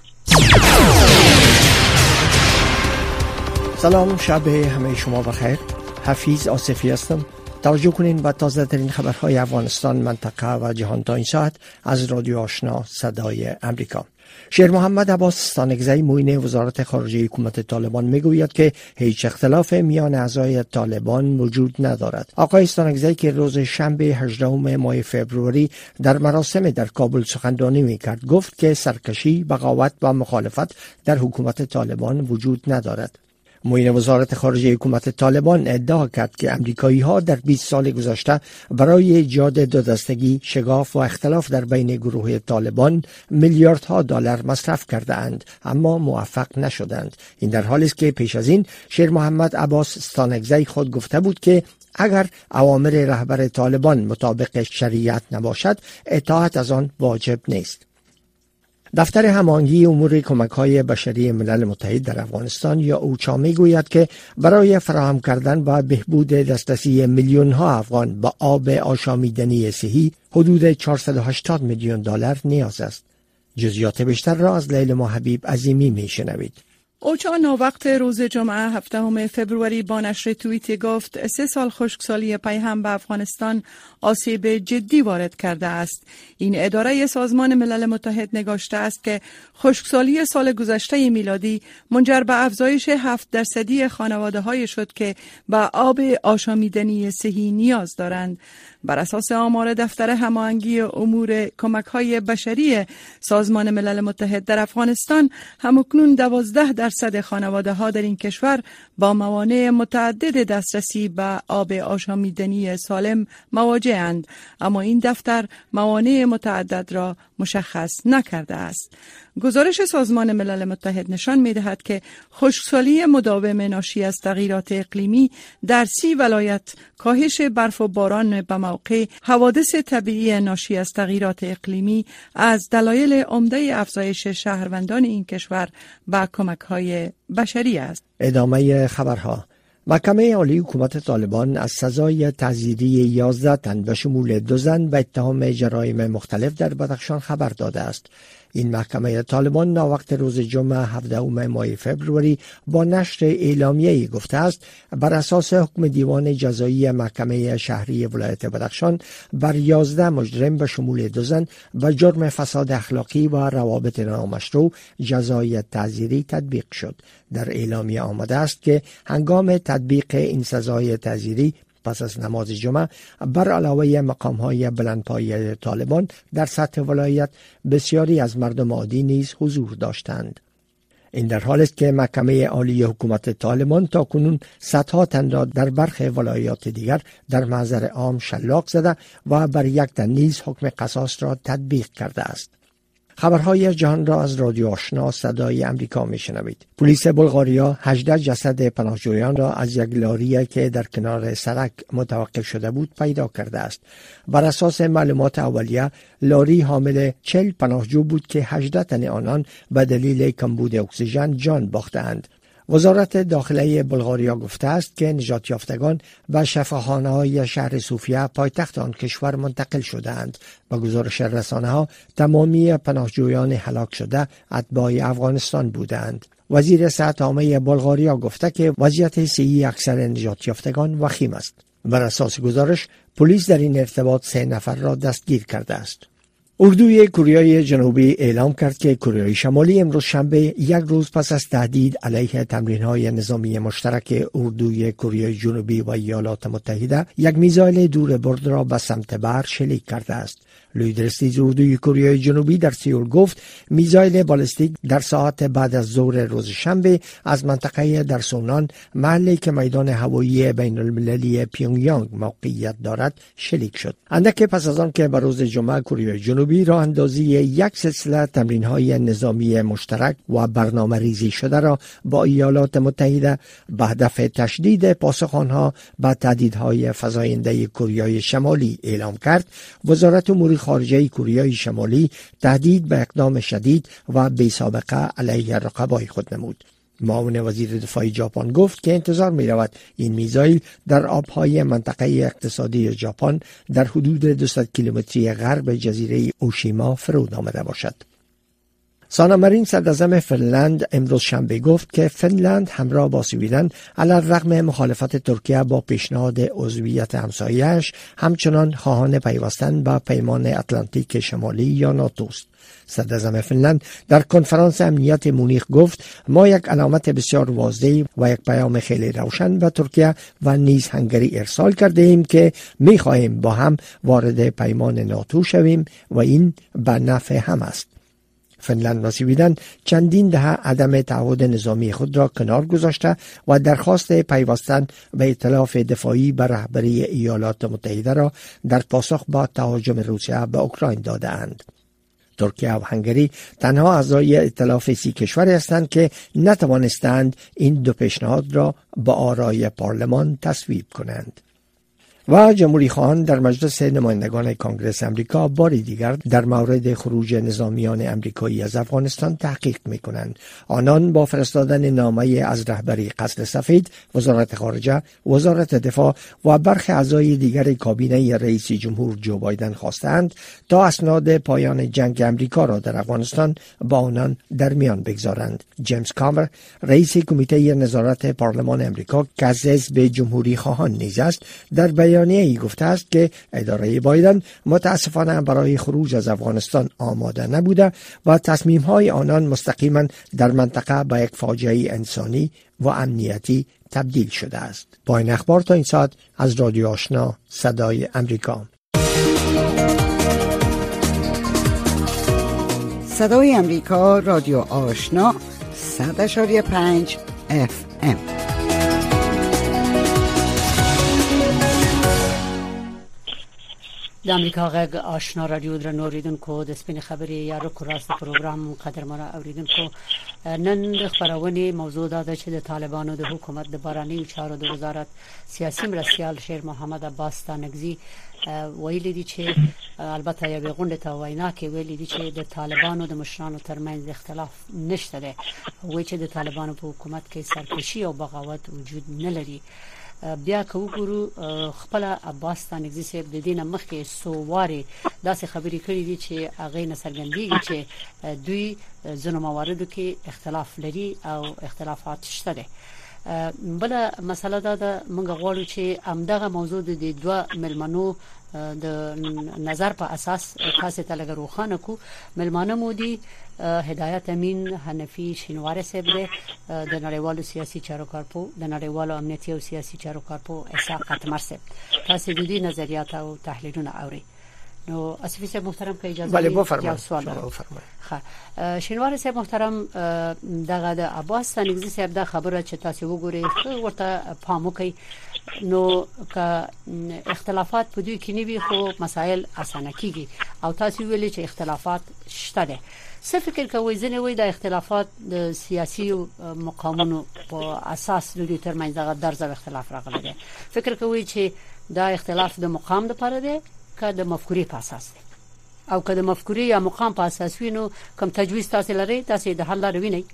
سلام، شب همه شما بخیر. حفیظ آصفی هستم. توجه کنین و تازه ترین خبرهای افغانستان، منطقه و جهان تا این ساعت از رادیو آشنا صدای امریکا. شیر محمد عباس ستانکزی معین وزارت خارجه حکومت طالبان میگوید که هیچ اختلاف میان اعضای طالبان وجود ندارد. آقای ستانکزی که روز شنبه هجدهم ماه فوریه در مراسم در کابل سخنرانی میکرد گفت که سرکشی، بغاوت و مخالفت در حکومت طالبان وجود ندارد. معین وزارت خارجه حکومت طالبان ادعا کرد که امریکایی ها در بیست سال گذشته برای ایجاد دو دستگی، شگاف و اختلاف در بین گروه طالبان میلیاردها دلار مصرف کرده اند اما موفق نشدند. این در حالی است که پیش از این شیر محمد عباس ستانکزی خود گفته بود که اگر اوامر رهبر طالبان مطابق شریعت نباشد اطاعت از آن واجب نیست. دفتر هماهنگی امور کمک‌های بشری ملل متحد در افغانستان یا اوچا میگوید که برای فراهم کردن و بهبود دسترسی میلیون‌ها افغان با آب آشامیدنی صحی حدود چهارصد و هشتاد میلیون دلار نیاز است. جزئیات بیشتر را از لیلا حبیب عظیمی میشنوید. اوچا ناوقت روز جمعه هفتم فبروری با نشر توییتی گفت سه سال خشکسالی پی هم به افغانستان آسیب جدی وارد کرده است. این اداره سازمان ملل متحد نگاشته است که خشکسالی سال گذشته میلادی منجر به افزایش هفت درصدی خانواده های شد که به آب آشامیدنی صحی نیاز دارند. بر اساس آمار دفتر هماهنگی امور کمک های بشری سازمان ملل متحد در افغانستان همکنون دوازده درصد خانواده ها در این کشور با موانع متعدد دسترسی به آب آشامیدنی سالم مواجه اند، اما این دفتر موانع متعدد را مشخص نکرده است. گزارش سازمان ملل متحد نشان می‌دهد که خشکسالی مداوم ناشی از تغییرات اقلیمی در سی ولایت، کاهش برف و باران به موقع، حوادث طبیعی ناشی از تغییرات اقلیمی از دلایل عمده افزایش شهروندان این کشور به کمک‌های بشری است. ادامه خبرها. محکمه عالی حکومت طالبان از سزای تعزیری یازده تن به شمول دو زن به اتهام جرایم مختلف در بدخشان خبر داده است. این محکمه طالبان ناوقت روز جمعه هفدهم ماه فبروری با نشر اعلامیه‌ای گفته است بر اساس حکم دیوان جزایی محکمه شهری ولایت بدخشان بر یازده مجرم به شمول دو زن به جرم فساد اخلاقی و روابط نامشروع جزای تعزیری تطبیق شد. در اعلامیه آمده است که هنگام تطبیق این سزای تعزیری پس از نماز جمعه بر علاوه مقام‌های بلندپایه طالبان در سطح ولایت بسیاری از مردم عادی نیز حضور داشتند. این در حالی است که محکمه عالی حکومت طالبان تاکنون صدها تن را در برخی ولایات دیگر در محضر عام شلاق زده و بر یک تن نیز حکم قصاص را تطبیق کرده است. خبرهای جهان را از رادیو آشنا صدای امریکا میشنوید. پلیس بلغاریا هجده جسد پناهجویان را از یک لاری که در کنار سرک متوقف شده بود پیدا کرده است. بر اساس معلومات اولیه لاری حامل چهل پناهجو بود که هجده تن آنان به دلیل کمبود اکسیژن جان باختند. وزارت داخله بلغاریا گفته است که نجات یافتگان به شفاخانه‌های شهر صوفیه پایتخت آن کشور منتقل شدند. با گزارش رسانه‌ها تمامی پناهجویان هلاک شده اتباع افغانستان بودند. وزیر صحت عامه بلغاریا گفته که وضعیت صحی اکثر نجات یافتگان وخیم است. بر اساس گزارش پلیس در این ارتباط سه نفر را دستگیر کرده است. اردوی کره جنوبی اعلام کرد که کره شمالی امروز شنبه یک روز پس از تهدید علیه تمرین‌های نظامی مشترک اردوی کره جنوبی و ایالات متحده یک میزایل دور برد را به سمت بر شلیک کرده است. لیدرستیز اردوی کره جنوبی در سئول گفت میزایل بالستیک در ساعت بعد از ظهر روز شنبه از منطقه در سونان، محلی که میدان هوایی بین المللی پیونگیانگ موقعیت دارد، شلیک شد. اندک پس از آن که به روز جمعه کره جنوبی راه اندازی یک سلسله تمرین‌های نظامی مشترک و برنامه ریزی شده را با ایالات متحده به هدف تشدید پاسخ آنها به تهدیدهای فزاینده کره شمالی اعلام کرد، وزارت امور خارجه کره شمالی تهدید به اقدام شدید و بی سابقه علیه رقبای خود نمود. معاون وزیر دفاع ژاپن گفت که انتظار می رود این میزایل در آبهای منطقه اقتصادی ژاپن در حدود دویست کیلومتری غرب جزیره اوشیما فرود آمده باشد. سانامارین صدراعظم فنلند امروز شنبه گفت که فنلند همراه با سویدن علی الرغم مخالفت ترکیه با پیشنهاد عضویت همسایه‌اش همچنان خواهان پیوستن به پیمان اتلانتیک شمالی یا ناتو است. صدراعظم فنلند در کنفرانس امنیت مونیخ گفت ما یک علامت بسیار واضح و یک پیام خیلی روشن به ترکیه و نیز هنگری ارسال کرده ایم که می خواهیم با هم وارد پیمان ناتو شویم و این به نفع هم است. فنلند و سویدن چندین دهه عدم تعهد نظامی خود را کنار گذاشته و درخواست پیوستن به ائتلاف دفاعی به رهبری ایالات متحده را در پاسخ به تهاجم روسیه به اوکراین داده اند. ترکیه و هنگری تنها اعضای ائتلاف سی کشوری هستند که نتوانستند این دو پیشنهاد را با آرای پارلمان تصویب کنند. و جمهوری خواهان در مجلس نمایندگان کانگرس امریکا بار دیگر در مورد خروج نظامیان امریکایی از افغانستان تحقیق می‌کنند. آنان با فرستادن نامه از رهبری قصر سفید، وزارت خارجه، وزارت دفاع و برخی اعضای دیگر کابینه رئیس جمهور جو بایدن خواستند تا اسناد پایان جنگ امریکا را در افغانستان با آنان در میان بگذارند. جیمز کامر، رئیس کمیته نظارت پارلمان امریکا که از حزب جمهوری خواهان نیز است، در بیانیه‌ای گفته است که اداره بایدن متاسفانه برای خروج از افغانستان آماده نبوده و تصمیم‌های آنان مستقیما در منطقه به یک فاجعه انسانی و امنیتی تبدیل شده است. با این اخبار تا این ساعت از رادیو آشنا صدای امریکا. صدای امریکا، رادیو آشنا صد اشاری پنج اف ام. د امریکا غږ آشنا رادیو درنو اوریدونکو، د سپین خبرې یا رکو راست پروګرام قدرمنه اوریدونکو، نن د خبرونه موضوع ده چې د طالبانو د حکومت د بهرنیو چارو د وزارت سیاسي مرستیال شیر محمد عباس تانگزی ویلي دي چې البته یو غونډه ته وینا کې ویلي دي چې د طالبانو د مشرانو ترمنځ اختلاف نشته ده، وایي چې د طالبانو په حکومت کې سرکشي او بغاوت وجود نه لري. بیا که وګورو خپل عباس تانگزی صاحب د دینه مخکې سوواري داسې خبرې کړې دي چې هغه نسرګندېږي چې دوی ځینو مواردو کې اختلاف لري او اختلافات شته ده. بل مسله دا ده موږ غواړو چې همدغه موضوع د دوه ملمنو د نظر په اساس تاسو ته لږ روښانه کو. ملمانه مودي هدایت امین حنفی شینواره صاحب د نړیوالو سیاسي چارو کارپو د نړیوالو امنیتي او سیاسي چارو کارپو اسحاق قتمر صاحب، تاسو د دې نظریات او تحلیلونه اوري. نو اسفی صاحب محترم که اجازه بله بفرمایید. بفرمایید. خا شینواره صاحب محترم، دغه د عباس تانگزی صاحب دا خبره چې تاسو وګورئ ورته پام وکړئ، نو که اختلافات په دوی کې نه وي خو مسائل اسانه کیږي او تاسو ویلي چې اختلافات شته ده. څه فکر کوئ ځنه وي د اختلافات د سیاسي مقامونو په اساس د دوی ترمنځ دغه درز او اختلاف راغلی دی؟ فکر کوئ چې دا اختلاف د مقام لپاره دی که د مفکورې په اساس دی؟ او که د مفکورې یا مقام په اساس وي نو کوم تجویز تاسو لرئ تاسو د حل لارې وینئ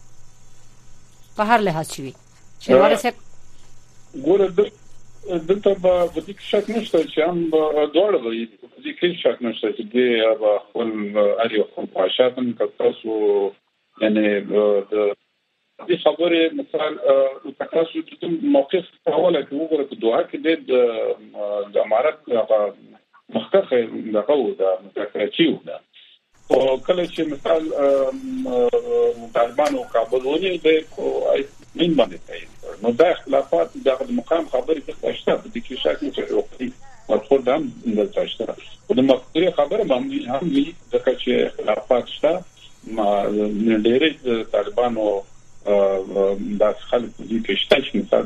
په هر لحاظ شي؟ شینواره صاحب ګوره دلته به د دې شک نشته چې هم دوړ وي، د دې شک نشته چې د خپل اړیو خپل پاشاتن تاسو یعنی د دې خبرې مثال تاسو د موقف په حواله کې وګورئ په دوه کې د امارات مخکخه دغه د متکرچیو ده او کله چې مثال طالبانو کابل ونی د من باندې کوي نو دا اختلافات د مقام خبرې څه شته د دې شک نه کوي او خو دا د تاسو د مخکې خبره باندې هم وی ځکه چې اختلافات شته ما ډېرې د طالبانو د خلک د کېشته چې مثال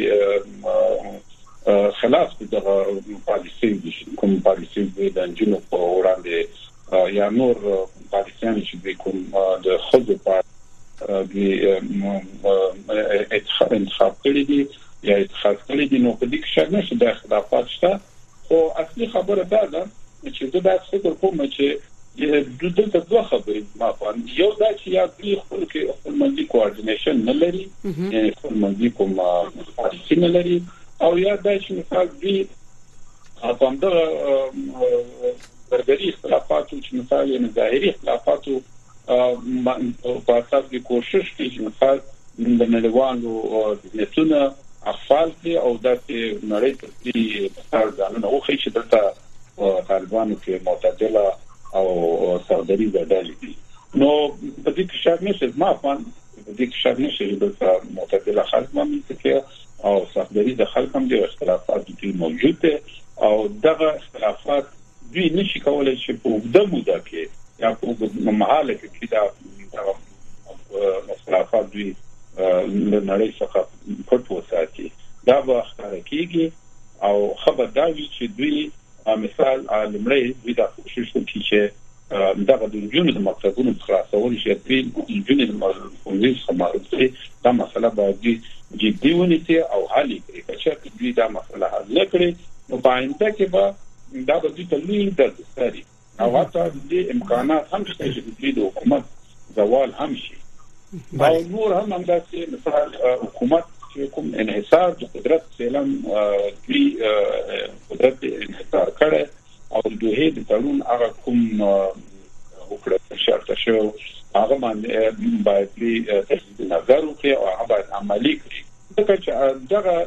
د خلاف د پالیسي کوم پالیسي د جنوب په وړاندې یا نور پاکستان چې کوم د خود په د انتخاب کړی دي یا انتخاب کړی دي نو په دې کې شک نشته د اختلافات شته او اصلي خبره دا ده چې د داسې فکر کوم چې د دلته دوه خبرې ما په یو دا چې یا دوی خپل کې خپل منځي کوارډینیشن نه لري یعنی خپل منځي کوم پالیسي نه لري او یا دا چې مثال دوی په همدغه بربري اختلافاتو چې مثال یې ظاهري اختلافاتو په اساس کې کوشش کوي چې مثال د نړیوالو دولتونو افعال دي او د نړۍ په دې مثال ځانونه وخی چې دلته طالبانو کې معتدله او سردري ډلې دي نو په دې کې شک نشته ما په دې کې شک نشته چې دلته معتدله خلک باندې کې او سردري د خلک هم د اختلافات دي موجود دي او دغه اختلافات دوی نشي کولای چې په وګړه موده کې یا په محاله کې دا اختلافات دوی له نړۍ څخه پټ وساتي دا به ښکاره کیږي او خبر دا وي چې دوی مثال لمړی دوی دا کوشش کوي چې دغه د جنونو د مقصدونو خلاصول شي دوی جنونو د مقصدونو څخه دا مسله باید جدي ونیسي او حل کړي چې دوی دا مسله حل کړي په آینده کې به دا به د تلوي د ساري او حتی د امکانات هم شته چې د حکومت زوال هم شي. او نور هم همداسې مثال حکومت چې کوم انحصار د قدرت سیلم دی قدرت انحصار کړي او د دوه د تړون هغه کوم وکړه شرط شو هغه باندې باید لري تجدید نظر وکړي او هغه باید عملي کړي. ځکه چې دغه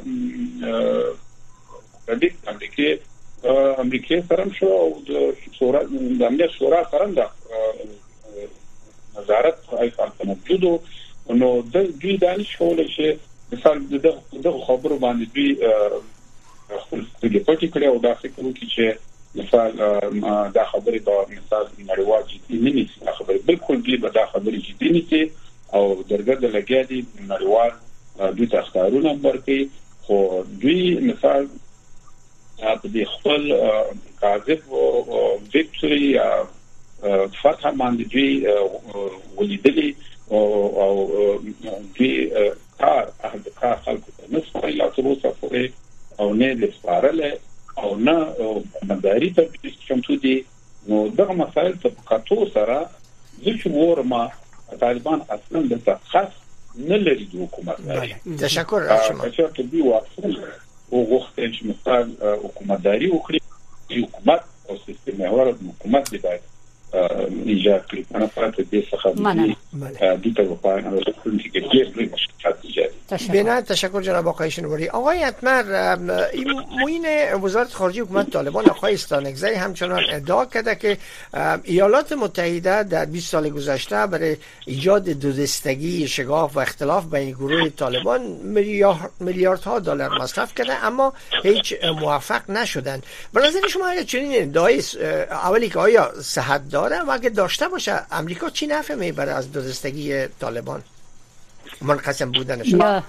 د امریکای امریکای سره شو او د شورا د امنیت شورا سره د نظارت ایفال موجودو نو د دوی دانش کولای شي مثال د خبرو باندې دوی خپل سترګې پټې کړي او دا فکر وکړي چې مثال دا خبرې دا مثال نړیوال جدي نه نیسي. دا خبرې بالکل دوی به دا خبرې جدي نیسي او درګه د لګیا دي نړیوال دوی ته ښکارونه ورکړي خو دوی مثال په دې خپل کاذب او ویکټوري فتح باندې دوی ولیدلي او دوی کار هغه کار خلکو ته نه سپاري لا تر اوسه پورې او نه لسپارل او نه مداري ته چمتو دي. نو دغه مسایل په کاتو سره د شورما طالبان اصلا د خاص نه لري د حکومت. تشکر از شما. چې دوی واصل او غوښتل چې مثال حکومتداري وکړي حکومت او سیستم محور د حکومت دی باید ایجاد کړي. انا پاتې دې څخه دي ته په اړه د کومې کې ډېر مشکلات ایجاد. بنا تشکر جناب آقای شنواری. آقای اتمر، این معین وزارت خارجه حکومت طالبان آقای استانکزی همچنان ادعا کرده که ایالات متحده در بیست سال گذشته برای ایجاد دودستگی، شگاف و اختلاف بین گروه طالبان میلیاردها دلار مصرف کرده اما هیچ موفق نشدند. به نظر شما اگر چنین ادعای اولی که آیا صحت داره و اگه داشته باشه امریکا چی نفع میبره از دودستگی طالبان منقسم بودنش؟ با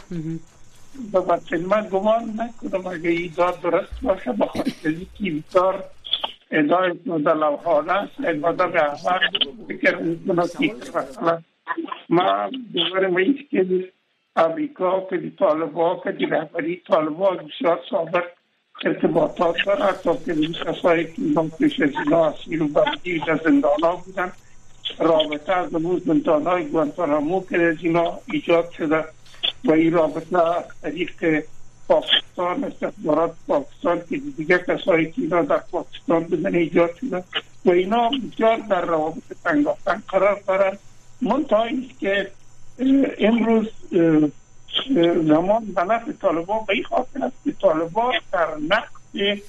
من گمان نکنم اگه ایدار درست باشه بخاطر اینکه ایدار ادعای در لوحانه است ادعا به احمد فکر میکنم که مثلا ما دوباره میشه که امریکا که دی طالبا که دی رهبری طالبا بسیار سابق ارتباطات داره حتی که این کسایی که اینا پیش از اینا اسیر و بندی در زندان ها بودن رابطه از امون زندان های گوانتانامو که از اینا ایجاد شده و این رابطه از طریق پاکستان استخبارات پاکستان که دیگه کسایی که اینا در پاکستان بودن ایجاد شده و اینا بسیار در روابط تنگافتن قرار دارن. منتها ایست که امروز زمان به نفع طالبان به این خاطر است که طالبان در نقد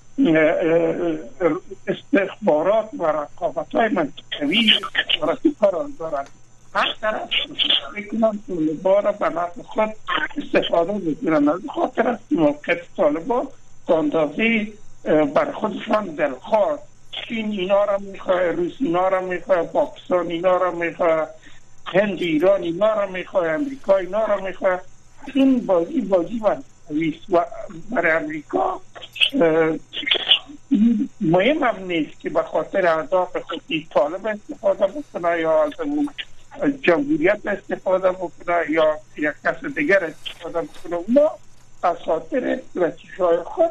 استخبارات و رقابت های منطقوی استخباراتی قرار دارند. هر طرف میکنن طالبان را به نفع خود استفاده میکنن. از خاطر است که موقع طالبان تا اندازه بر خودشان دلخواه چین اینا را میخواه، روس اینا را میخواه، پاکستان اینا را میخواه، هند ایران اینا را میخواه، امریکا اینا را میخواه. این بازی بازی منطقوی و برای امریکا مهم هم نیست که به خاطر اهداف خودی طالب استفاده بکنه یا از جمهوریت استفاده بکنه یا یک کس دیگر استفاده بکنه. اونا از خاطر رسیشهای خود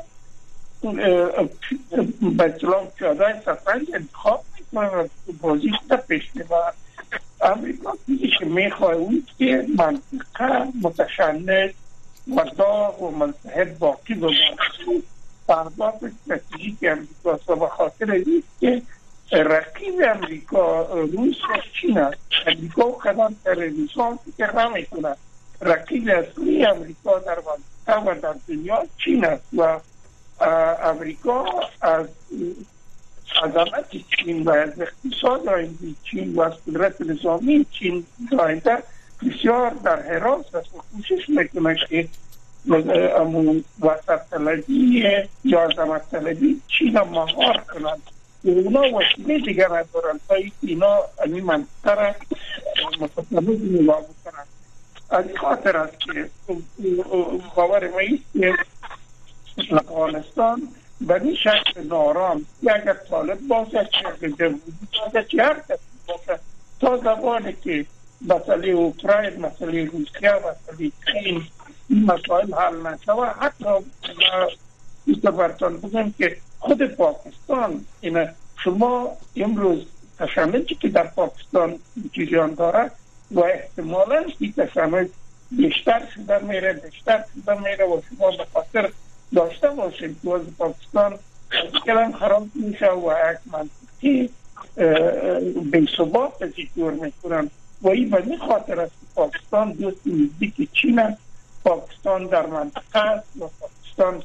به اطلاع پیادهای سفنج انتخاب میکنه و بازی خود پیش میبرد. امریکا چیزی که میخواه اون که منطقه متشنج و داغ و ملتحب باقی بماند. اهداف استراتژیک امریکا است و به خاطر اینکه که رقیب امریکا روس و چین است. امریکا و قدم در روسان فکر نمیکنه. رقیب اصلی امریکا در منطقه و در دنیا چین است و امریکا از عظمت چین و از اقتصاد آینده چین و از قدرت نظامی چین آینده بسیار در حراس است و کوشش میکنه که امون وسط طلبی یا عظمت طلبی چین را مهار کنند. اونا وسیله دیگر ندارن تا اینا این منطقه را متطلب نلابو کنند. از این خاطر است که باور ما ایست که افغانستان به این شکل نارام که اگر طالب باشه که اگر جمهوری باشه که هر کسی باشه تا زمانی که مسئله اوکراین، مسئله روسیه، مسئله چین این مسائل حل نشوه حتی که براتون بگم که خود پاکستان این شما امروز تشنجی که در پاکستان جریان داره و احتمالاً این تشنج بیشتر شده میره بیشتر شده میره و شما به خاطر داشته باشید که از پاکستان کلام خراب میشه و یک منطقی بی ثبات دور میکنن و این به این خاطر است که پاکستان دوست نزدیک چین، پاکستان در منطقه است و پاکستان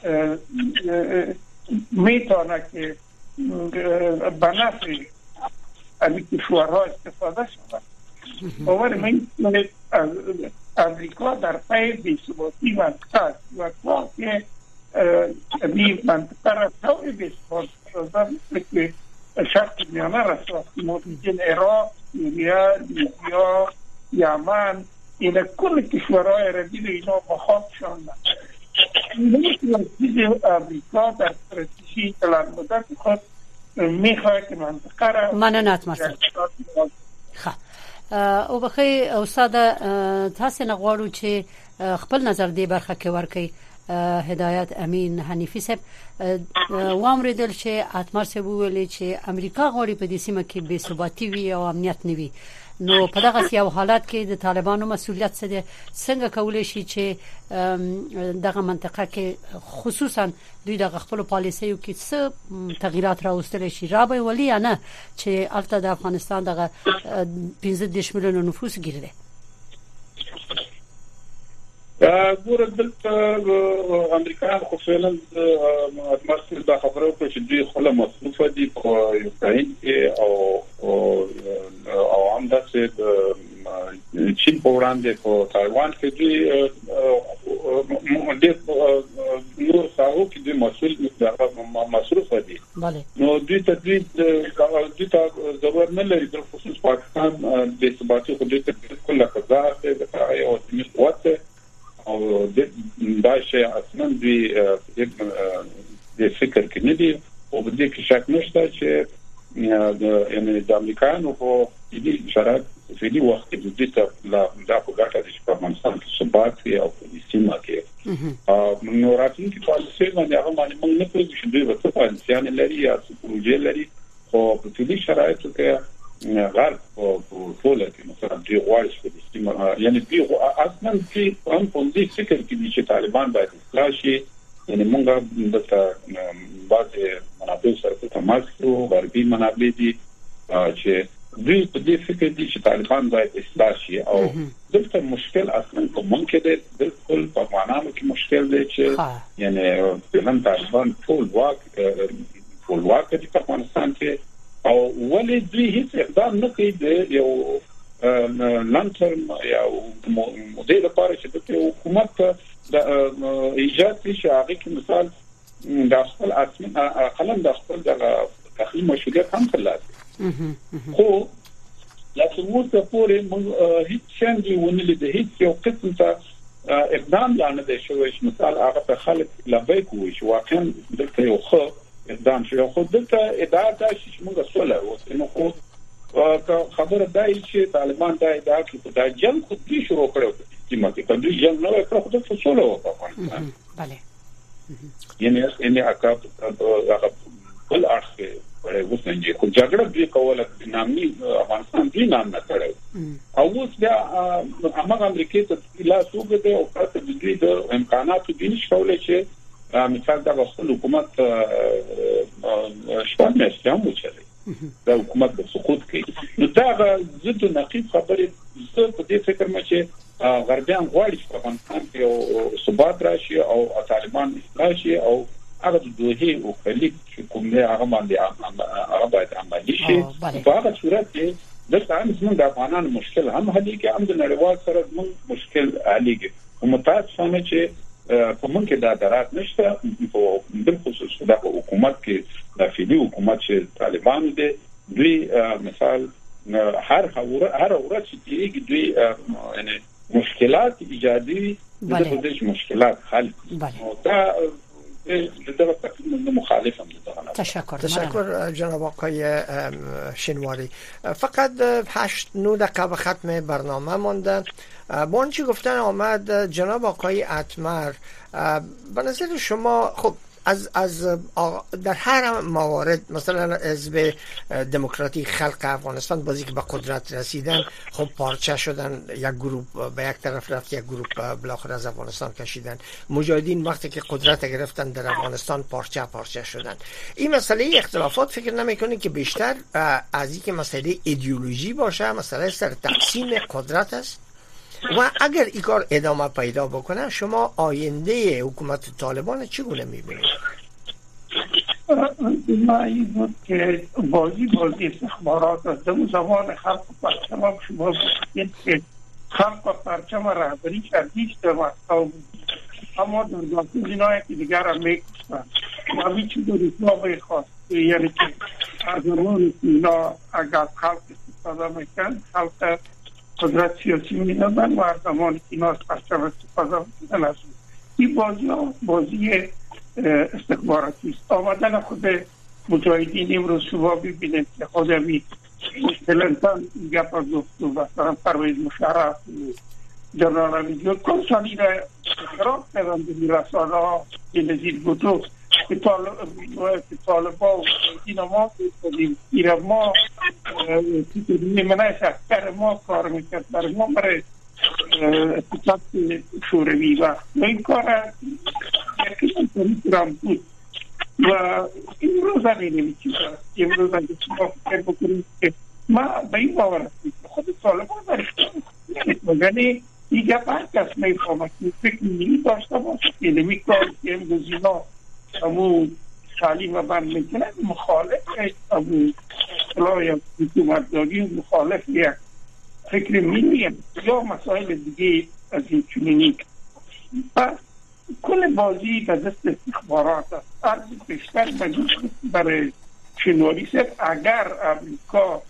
میتونه که به نفع از کشورها استفاده شود. باور من از امریکا در پای بی‌ثباتی منطقه است و تا که این منطقه را طوری بی‌ثبات سازد مثل که شرق میانه را ساخت ممکن عراق، سوریه، لیبیا، یمن این کل کشورهای را دید اینا با خاک شاندن. این امریکا در استراتژی بلند مدت خود میخواد که منطقه را مننت مرسل خب او بخی استاد تاسو نه غواړو چې خپل نظر دی برخه کې ورکړي. هدایت امین حنیفی صاحب وامریدل چې اتمر صاحب ویلي چې امریکا غواړي په دې سیمه کې بې ثباتی وي او امنیت نه وي، نو په دغه یو حالت کې د طالبانو مسولیت څه دی؟ څنګه کولای شي چې دغه منطقه کې خصوصا دوی د خپل پالیسیو کې څه تغیرات راوستل شي را به ولی نه چې البته د افغانستان دغه پنځه دېرش میلیون نفوس ګرځي؟ ګوره دلته امریکایان خو فعلا اتمرسل دا خبره وکړه چې دوی خپله مصروفه دي په یوکراین کې او او همداسې د چین په وړاندې په تایوان کې دوی ډېر نور ساحو کې دوی مسؤل مصروفه دي. نو دوی ته دوی دوی ته ضرورت نه لري د خصوص پاکستان د ثباتي خو دوی ته کله قضا ده د هغه او د قوت او دا شی اصلا دوی د فکر کې نه دي او په دې کې شک نشته چې یعنی د امریکایانو په دې شرایط په دې وخت کې د دې ته لا دا په ګټه دي چې په افغانستان کې ثبات وي او په دې سیمه کې نو راتلونکي پالیسي باندې هغه باندې موږ نه پوهیږو چې دوی به څه پالیسیان لري یا څه پروژې لري، خو په دې شرایطو کې غرب په ټوله کې مثلا دوی غواړي چې په دې سیمه یعنی دوی اصلا چې هم په دې فکر کې دي چې طالبان باید اصلاح شي. یعنی موږ دلته بعضې منابع سره په تماس کې وو، غربي منابع دي چې دوی په دې فکر دي چې طالبان باید اصلاح شي او دلته مشکل اصلا په موږ کې دی، بالکل په افغانانو کې مشکل دی چې یعنی فعلا طالبان ټول واک ټول واک دي په افغانستان کې او ولې دوی هیڅ اقدام نه کوي د یو لانګ ترم یا مودیل لپاره چې د حکومت د ایجاد شي هغه کې مثال د خپل قلم د خپل د داخلي مشروعیت هم خلاص خو لا څومره ته پورې موږ هیڅ څنګه ونلې د هیڅ یو قسم ته اقدام لا نه دی شوی. مثال هغه په خلک لبیک وي چې واقعا دلته یو خو اقدام شوی، خو دلته ادعا دا چې موږ سوله وته نو خو خبره دا چې طالبان دا ادعا کوي دا جنگ خو دې شروع کړو چې مکه په دې جنگ نو کړو خو دلته سوله وکړه. بله یعنی یعنی هغه هغه بل اړخ وسنجي خو جګړه دوی کوله نامي افغانستان دوی نام نه کړو او اوس بیا هغه امریکای ته لا سوګ دی او تاسو د دوی د امکاناتو د نشولې چې مثال دا خپل حکومت شپږ میاشتې هم وچلي دا حکومت د سقوط کوي. نو دا ضد نقیب خبرې زه په دې فکر مې چې غربیان غواړي چې په افغانستان کې یو ثبات راشي او طالبان اصلاح شي او هغه د دوه او خلیج چې کوم نه هغه باندې هغه باید عملي شي. په هغه صورت کې دلته هم زموږ د افغانانو مشکل هم حلېږي، هم د نړیوال سره زموږ مشکل حلېږي. متاسفانه چې په موږ کې دا درات نشته په بل خصوص د حکومت کې داخلي حکومت چې طالبان دي دوی مثال هر هر ورځ چې دوی یعنی مشکلات ایجادي د دې مشکلات حل دا دغه تقریبا مخالفم دغه. تشکر تشکر جناب آقای شینواری. فقط هشت نه دقیقه به ختم برنامه مونده. با آنچه گفتن آمد جناب آقای اتمر، به نظر شما خب از از در هر موارد مثلا حزب دموکراتیک خلق افغانستان بازی که به قدرت رسیدن خب پارچه شدن، یک گروه به یک طرف رفت، یک گروه بالاخره از افغانستان کشیدن. مجاهدین وقتی که قدرت گرفتن در افغانستان پارچه پارچه شدن. این مسئله اختلافات فکر نمی‌کنید که بیشتر از اینکه مسئله ایدئولوژی باشه، مسئله سر تقسیم قدرت است؟ و اگر این کار ادامه پیدا بکنه شما آینده حکومت طالبان چگونه می‌بینید؟ ما این بود که بازی بازی استخبارات است. در زمان خلق پرچم شما بودید که خلق پرچم رهبری کردیش در مستو بود، اما در داخل اینا که دیگر هم میکشتن و هیچ دوری اطلاع خواست، یعنی که از زمان اینا اگر خلق استفاده میکن خلق قدرت سیاسی میدادن و از زمان که اینا از پرچم استفاده میکن از این بازی ها بازی استخباراتی است. آمدن خود مجاهدین امروز شما ببینید که خود همی کلنتان گپ از گفت و مثلا پرویز مشرف جنرال امیدیون کل سالی را اقرار کردن در رسانه ها بنظیر بودو که طالبا و این ما کنیم ایره ما منعش اکتر ما کار میکرد بر ما برای اتفاق شوروی و این کار یکی کنیم بود و این روز هم این نمیچید این روز هم شما فکر بکنید که ما به این باور هستیم خود طالبا در اختیار نمیتون، یعنی دیگه هر کس میفهمد که فکر نمی داشته باشه که نمی کار که امروز اینا همون تعلیم و بند میکنه مخالف همون اصلاح حکومتداری مخالف یک فکر ملیم یا مسائل دیگه از این چنینی. پس کل بازی به دست استخبارات است. از بیشتر برای شنواری سر اگر امریکا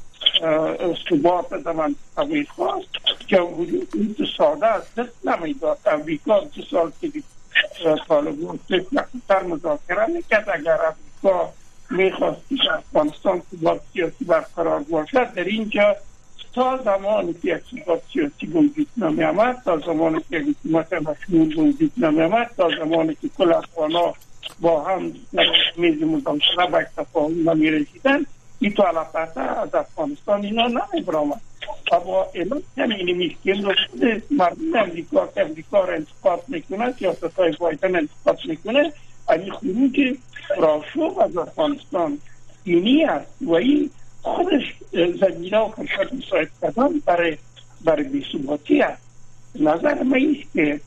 ثبات در منطقه خواست جمهوری این تو ساده است دست نمیداد. امریکا دو سال که طالبان در مذاکره میکرد، اگر امریکا میخواست که افغانستان ثبات سیاسی برقرار باشد در اینجا تا زمانی که یک ثبات سیاسی وجود نمیامد، تا زمانی که یک حکومت مشمول وجود نمیامد، تا زمانی که کل افغانا با هم در میز مذاکره به تفاهم نمیرسیدن، این تو علاقه از افغانستان اینا نمیبرامد. اما اعلام همینی میست که خود مردم امریکا که امریکا را انتقاد میکنه، سیاست های بایدن انتقاد میکنه، این خروج راشو از افغانستان اینی است و این خودش زمینه و فرصت مساعد کردن برای برای بی‌ثباتی است. نظر من ایست که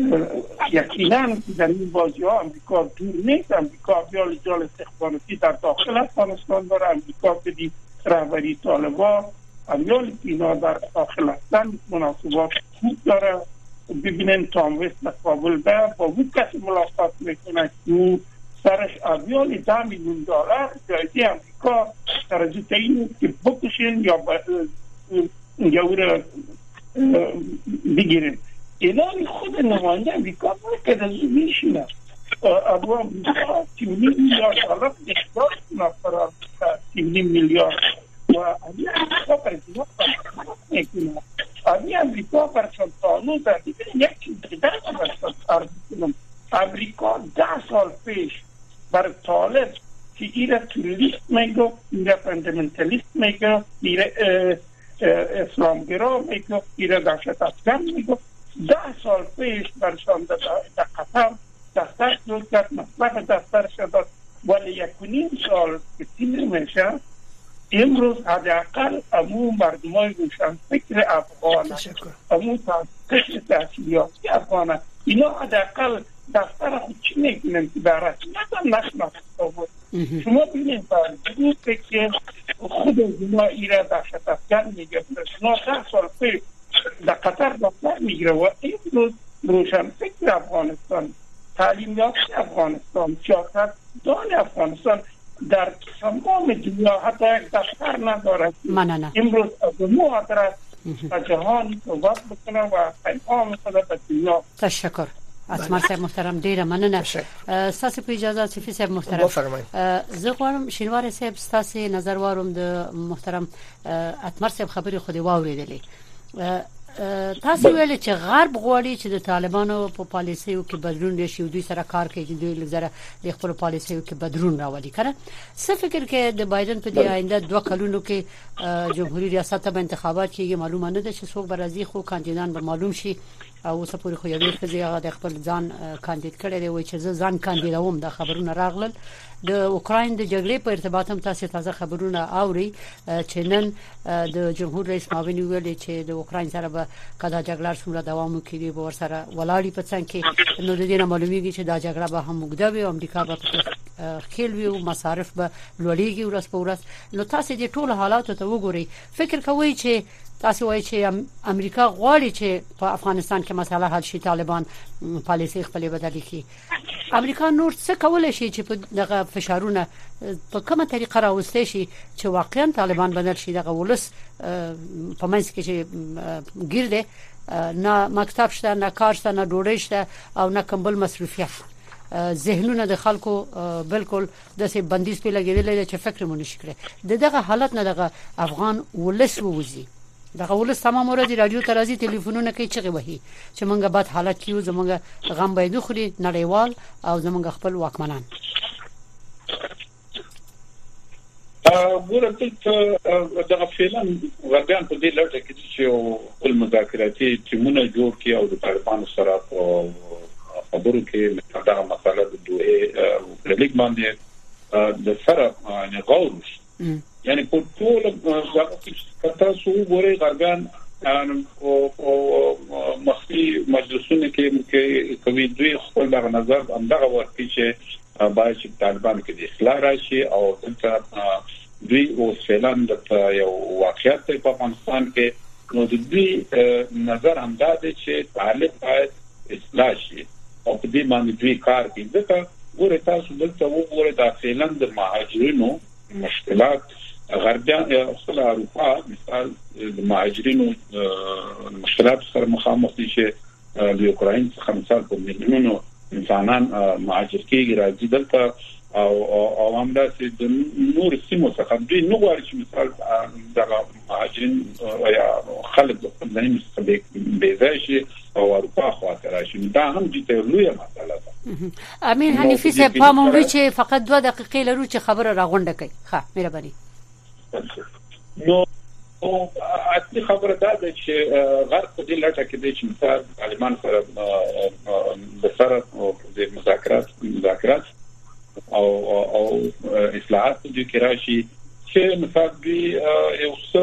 یقینا در این بازی ها امریکا دور نیست. امریکا بیال جال استخباراتی در داخل افغانستان داره، امریکا که دی رهبری طالبان امیال اینا در داخل هستن مناسبات خوب داره. ببینن تامویست در کابل به با اون کسی ملاقات میکنه که سرش امیال ده میلیون دلار جایزه امریکا توسط این که بکشن یا یا او را بگیرن. اینا خود نماینده امریکا باید که از او میشینه. ابو امریکا تیونی میلیارد دلار اخراج نفرار تیونی میلیارد و امی امریکا پر دیگه میکنه. امی امریکا پر سلطانو در دیگه یک چیز دیگه برسد ارز کنم. امریکا ده سال پیش بر طالب که ایره توریست میگو، ایره فندامنتالیست میگو، ایره اسلامگرا میگو، ایره دهشت افکن میگو، ده سال پیش برشان در قطر دفتر دو کرد، مطلب دفتر شد، ولی یک و نیم سال که تیر میشه امروز حداقل امو مردمای روشن فکر افغان امو قشر تحصیلیاتی افغان اینا حداقل دفتر خود چی میکنن که در رسمیت هم نشناخته بود. شما بینید برای که خود اینا ایره دهشت افکن میگه اینا ده سال پیش در قطر دفتر میگیره و امروز روشن فکر افغانستان، تعلیم یافته افغانستان، سیاست دان افغانستان در تمام دنیا حتی یک دفتر ندارد. امروز از مو آدرس و جهانی صحبت بکنه و پیغام خود به دنیا. تشکر. اتمر صاحب محترم ډیره مننه. ستاسو په اجازه صفی صاحب محترم زه غواړم شینوار صاحب ستاسو نظر وارم د محترم اتمر صاحب خبرې خو دی واوریدلې. تاسو ویل چې غرب غواړي چې د طالبانو په پالیسیو کې بدلون راشي او دوی سره کار کوي چې دوی لږه د خپل پالیسیو کې بدلون راولي کنه څه فکر کې د بایدن په دی آینده دوه کلونو کې جمهوریت ریاست به انتخابات کېږي معلومه نه ده چې څوک به راځي خو کاندیدان به معلوم شي او اوس پورې خو یوې خزي هغه د خپل ځان کاندید کړي دی وای چې ځان کاندیدوم د خبرونه راغلل د اوکراین د جګړې په ارتباط هم تاسو تازه خبرونه اوري چې نن د جمهور رئیس معاون ویل چې د اوکراین سره به کدا جګړه څومره دوام وکړي به ور سره ولاړی په څنګه کې نو د دې نه معلومیږي چې دا جګړه به هم موږ د امریکا په خېل وی او مصارف به لوړیږي ورځ په ورځ نو تاسو دې ټول حالات ته وګورئ فکر کوئ چې تاسو وایئ چې امریکا غواړي چې په افغانستان کې مسله حل شي طالبان پالیسي خپل بدل کړي امریکا نور څه کولای شي چې په دغه فشارونه په کومه طریقه راوستي شي چې واقعا طالبان بدل شي دغه ولس په منځ کې چې ګرځي نه مکتب شته نه کار شته نه ډوډۍ شته او نه کمبل مصرفیت ذهنونه د خلکو بالکل د سي بندیز په لګیدل چې فکر مونږ نشکره دغه حالت نه دغه افغان ولس ووزي دغه ولس تمام ورځ رادیو ترازی ټلیفونونه کوي چې وਹੀ چې مونږه بعد حالت کیو زمونږه غم به دخري نړیوال او زمونږ خپل واکمنان ګورم چې دغه فعلا غربیان په دې لړ کې چې خپل مذاکراتي ټیمونه جوړ کړي او د طالبانو سره په خبرو کې دغه مسله د دوه لیک باندې د سره نه غوړ یعنی په ټول ځکه چې تاسو وګورئ غربیان او مخفي مجلسونه کې کوي دوی خپل دغه نظر همدغه ورته چې باید چې طالبان کې د اصلاح راشي او څنګه دوی او فعلان د یو واقعیت په افغانستان کې نو د دوی نظر همدا دی چې طالب باید اصلاح شي او په دې باندې دوی کار کوي ځکه ګوره تاسو دلته وګورئ د فعلان د مهاجرینو مشکلات غربیان خپل اروپا مثال د مهاجرینو مشکلات سره مخامخ دي چې د اوکراین څخه مثال په میلیونونو انسانان مهاجر کېږي راځي دلته او او همدا چې د نور سیمو څخه دوی نو غواړي چې مثال دغه مهاجرین یا خلک د خپلنۍ مستقبل به شي او اروپا خواته راشي دا هم د لویه مسله ده امین حنیفی صاحب په موږ چې فقط دوه دقیقې لرو چې خبره راغونډه کوي ښه مهرباني نو او اصلي خبره ده چې غرب په دې لټه کې د چې مثال طالبان سره د سره د مذاکرات مذاکرات او او اصلاحات د کراشي چې مثال دوی یو څه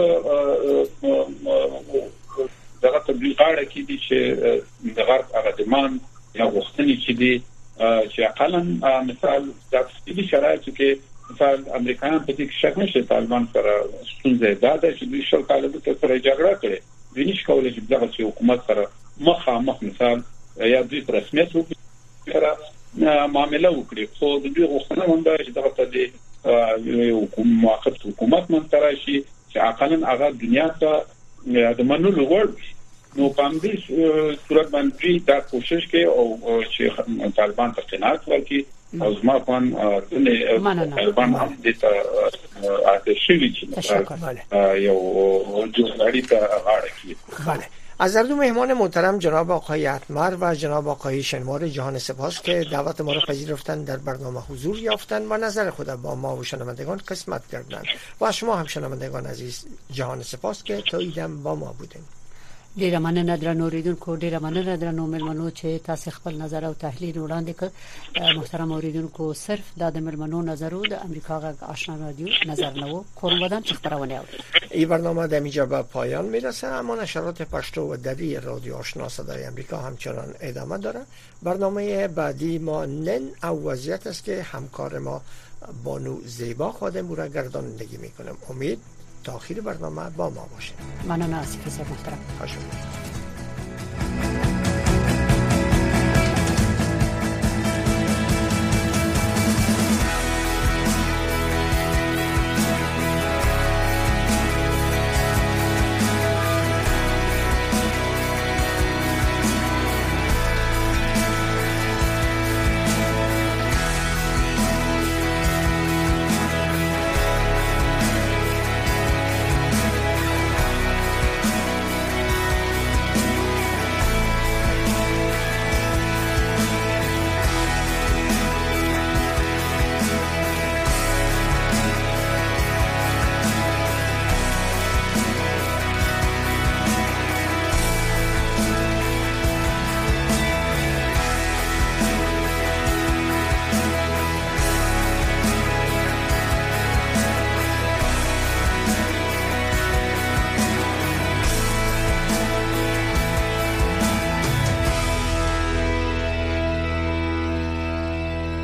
دغه تبلیغات کې دي چې د غرب هغه دمان یا وختنی چې دي چې اقلا مثال د اقتصادي شرایطو کې مثال امریکایان په دې کې شک نشي طالبان سره ستونزه ده چې دوی شل کال د سره جګړه کړې دوی نشي کولای چې دغه حکومت سره مخامخ مثال یا دوی رسمیت وکړي معاملې وکړي خو د دوی غوښتنه مونږه چې دغه ته یو حکومت حکومت منتر شي چې اقلا هغه دنیا ته د منلو وړ نو په دې صورت باندې دا کوشش کوي او چې طالبان ته قناعت ورکړي او زما په ان طالبان هم د اته شوی چې یو جوړاړي ته غاړه کوي. بله از هر دو مهمان محترم جناب آقای اتمر و جناب آقای شنوار جهان سپاس که دعوت ما را پذیرفتند در برنامه حضور یافتند و نظر خود با ما و شنوندگان قسمت کردند و از شما هم شنوندگان عزیز جهان سپاس که تا ایدم با ما بودین. ډیره مننه درنو اوریدونکو ډیره مننه درنو ملمنو چې تاسو خپل نظر او تحلیل وړاندې کړ. محترم اوریدونکو صرف د ملمنو نظرو د امریکا غږ آشنا رادیو نظر نو کوم بدن چې خبرونه اوري. این برنامه در اینجا به پایان میرسه اما نشرات پشتو و دری رادیو آشنا صدای امریکا همچنان ادامه داره. برنامه بعدی ما نن او وضعیت است که همکار ما بانو زیبا خادم را گردانندگی میکنم. امید تا آخر برنامه با ما باشید. ممنون از محترم. خوش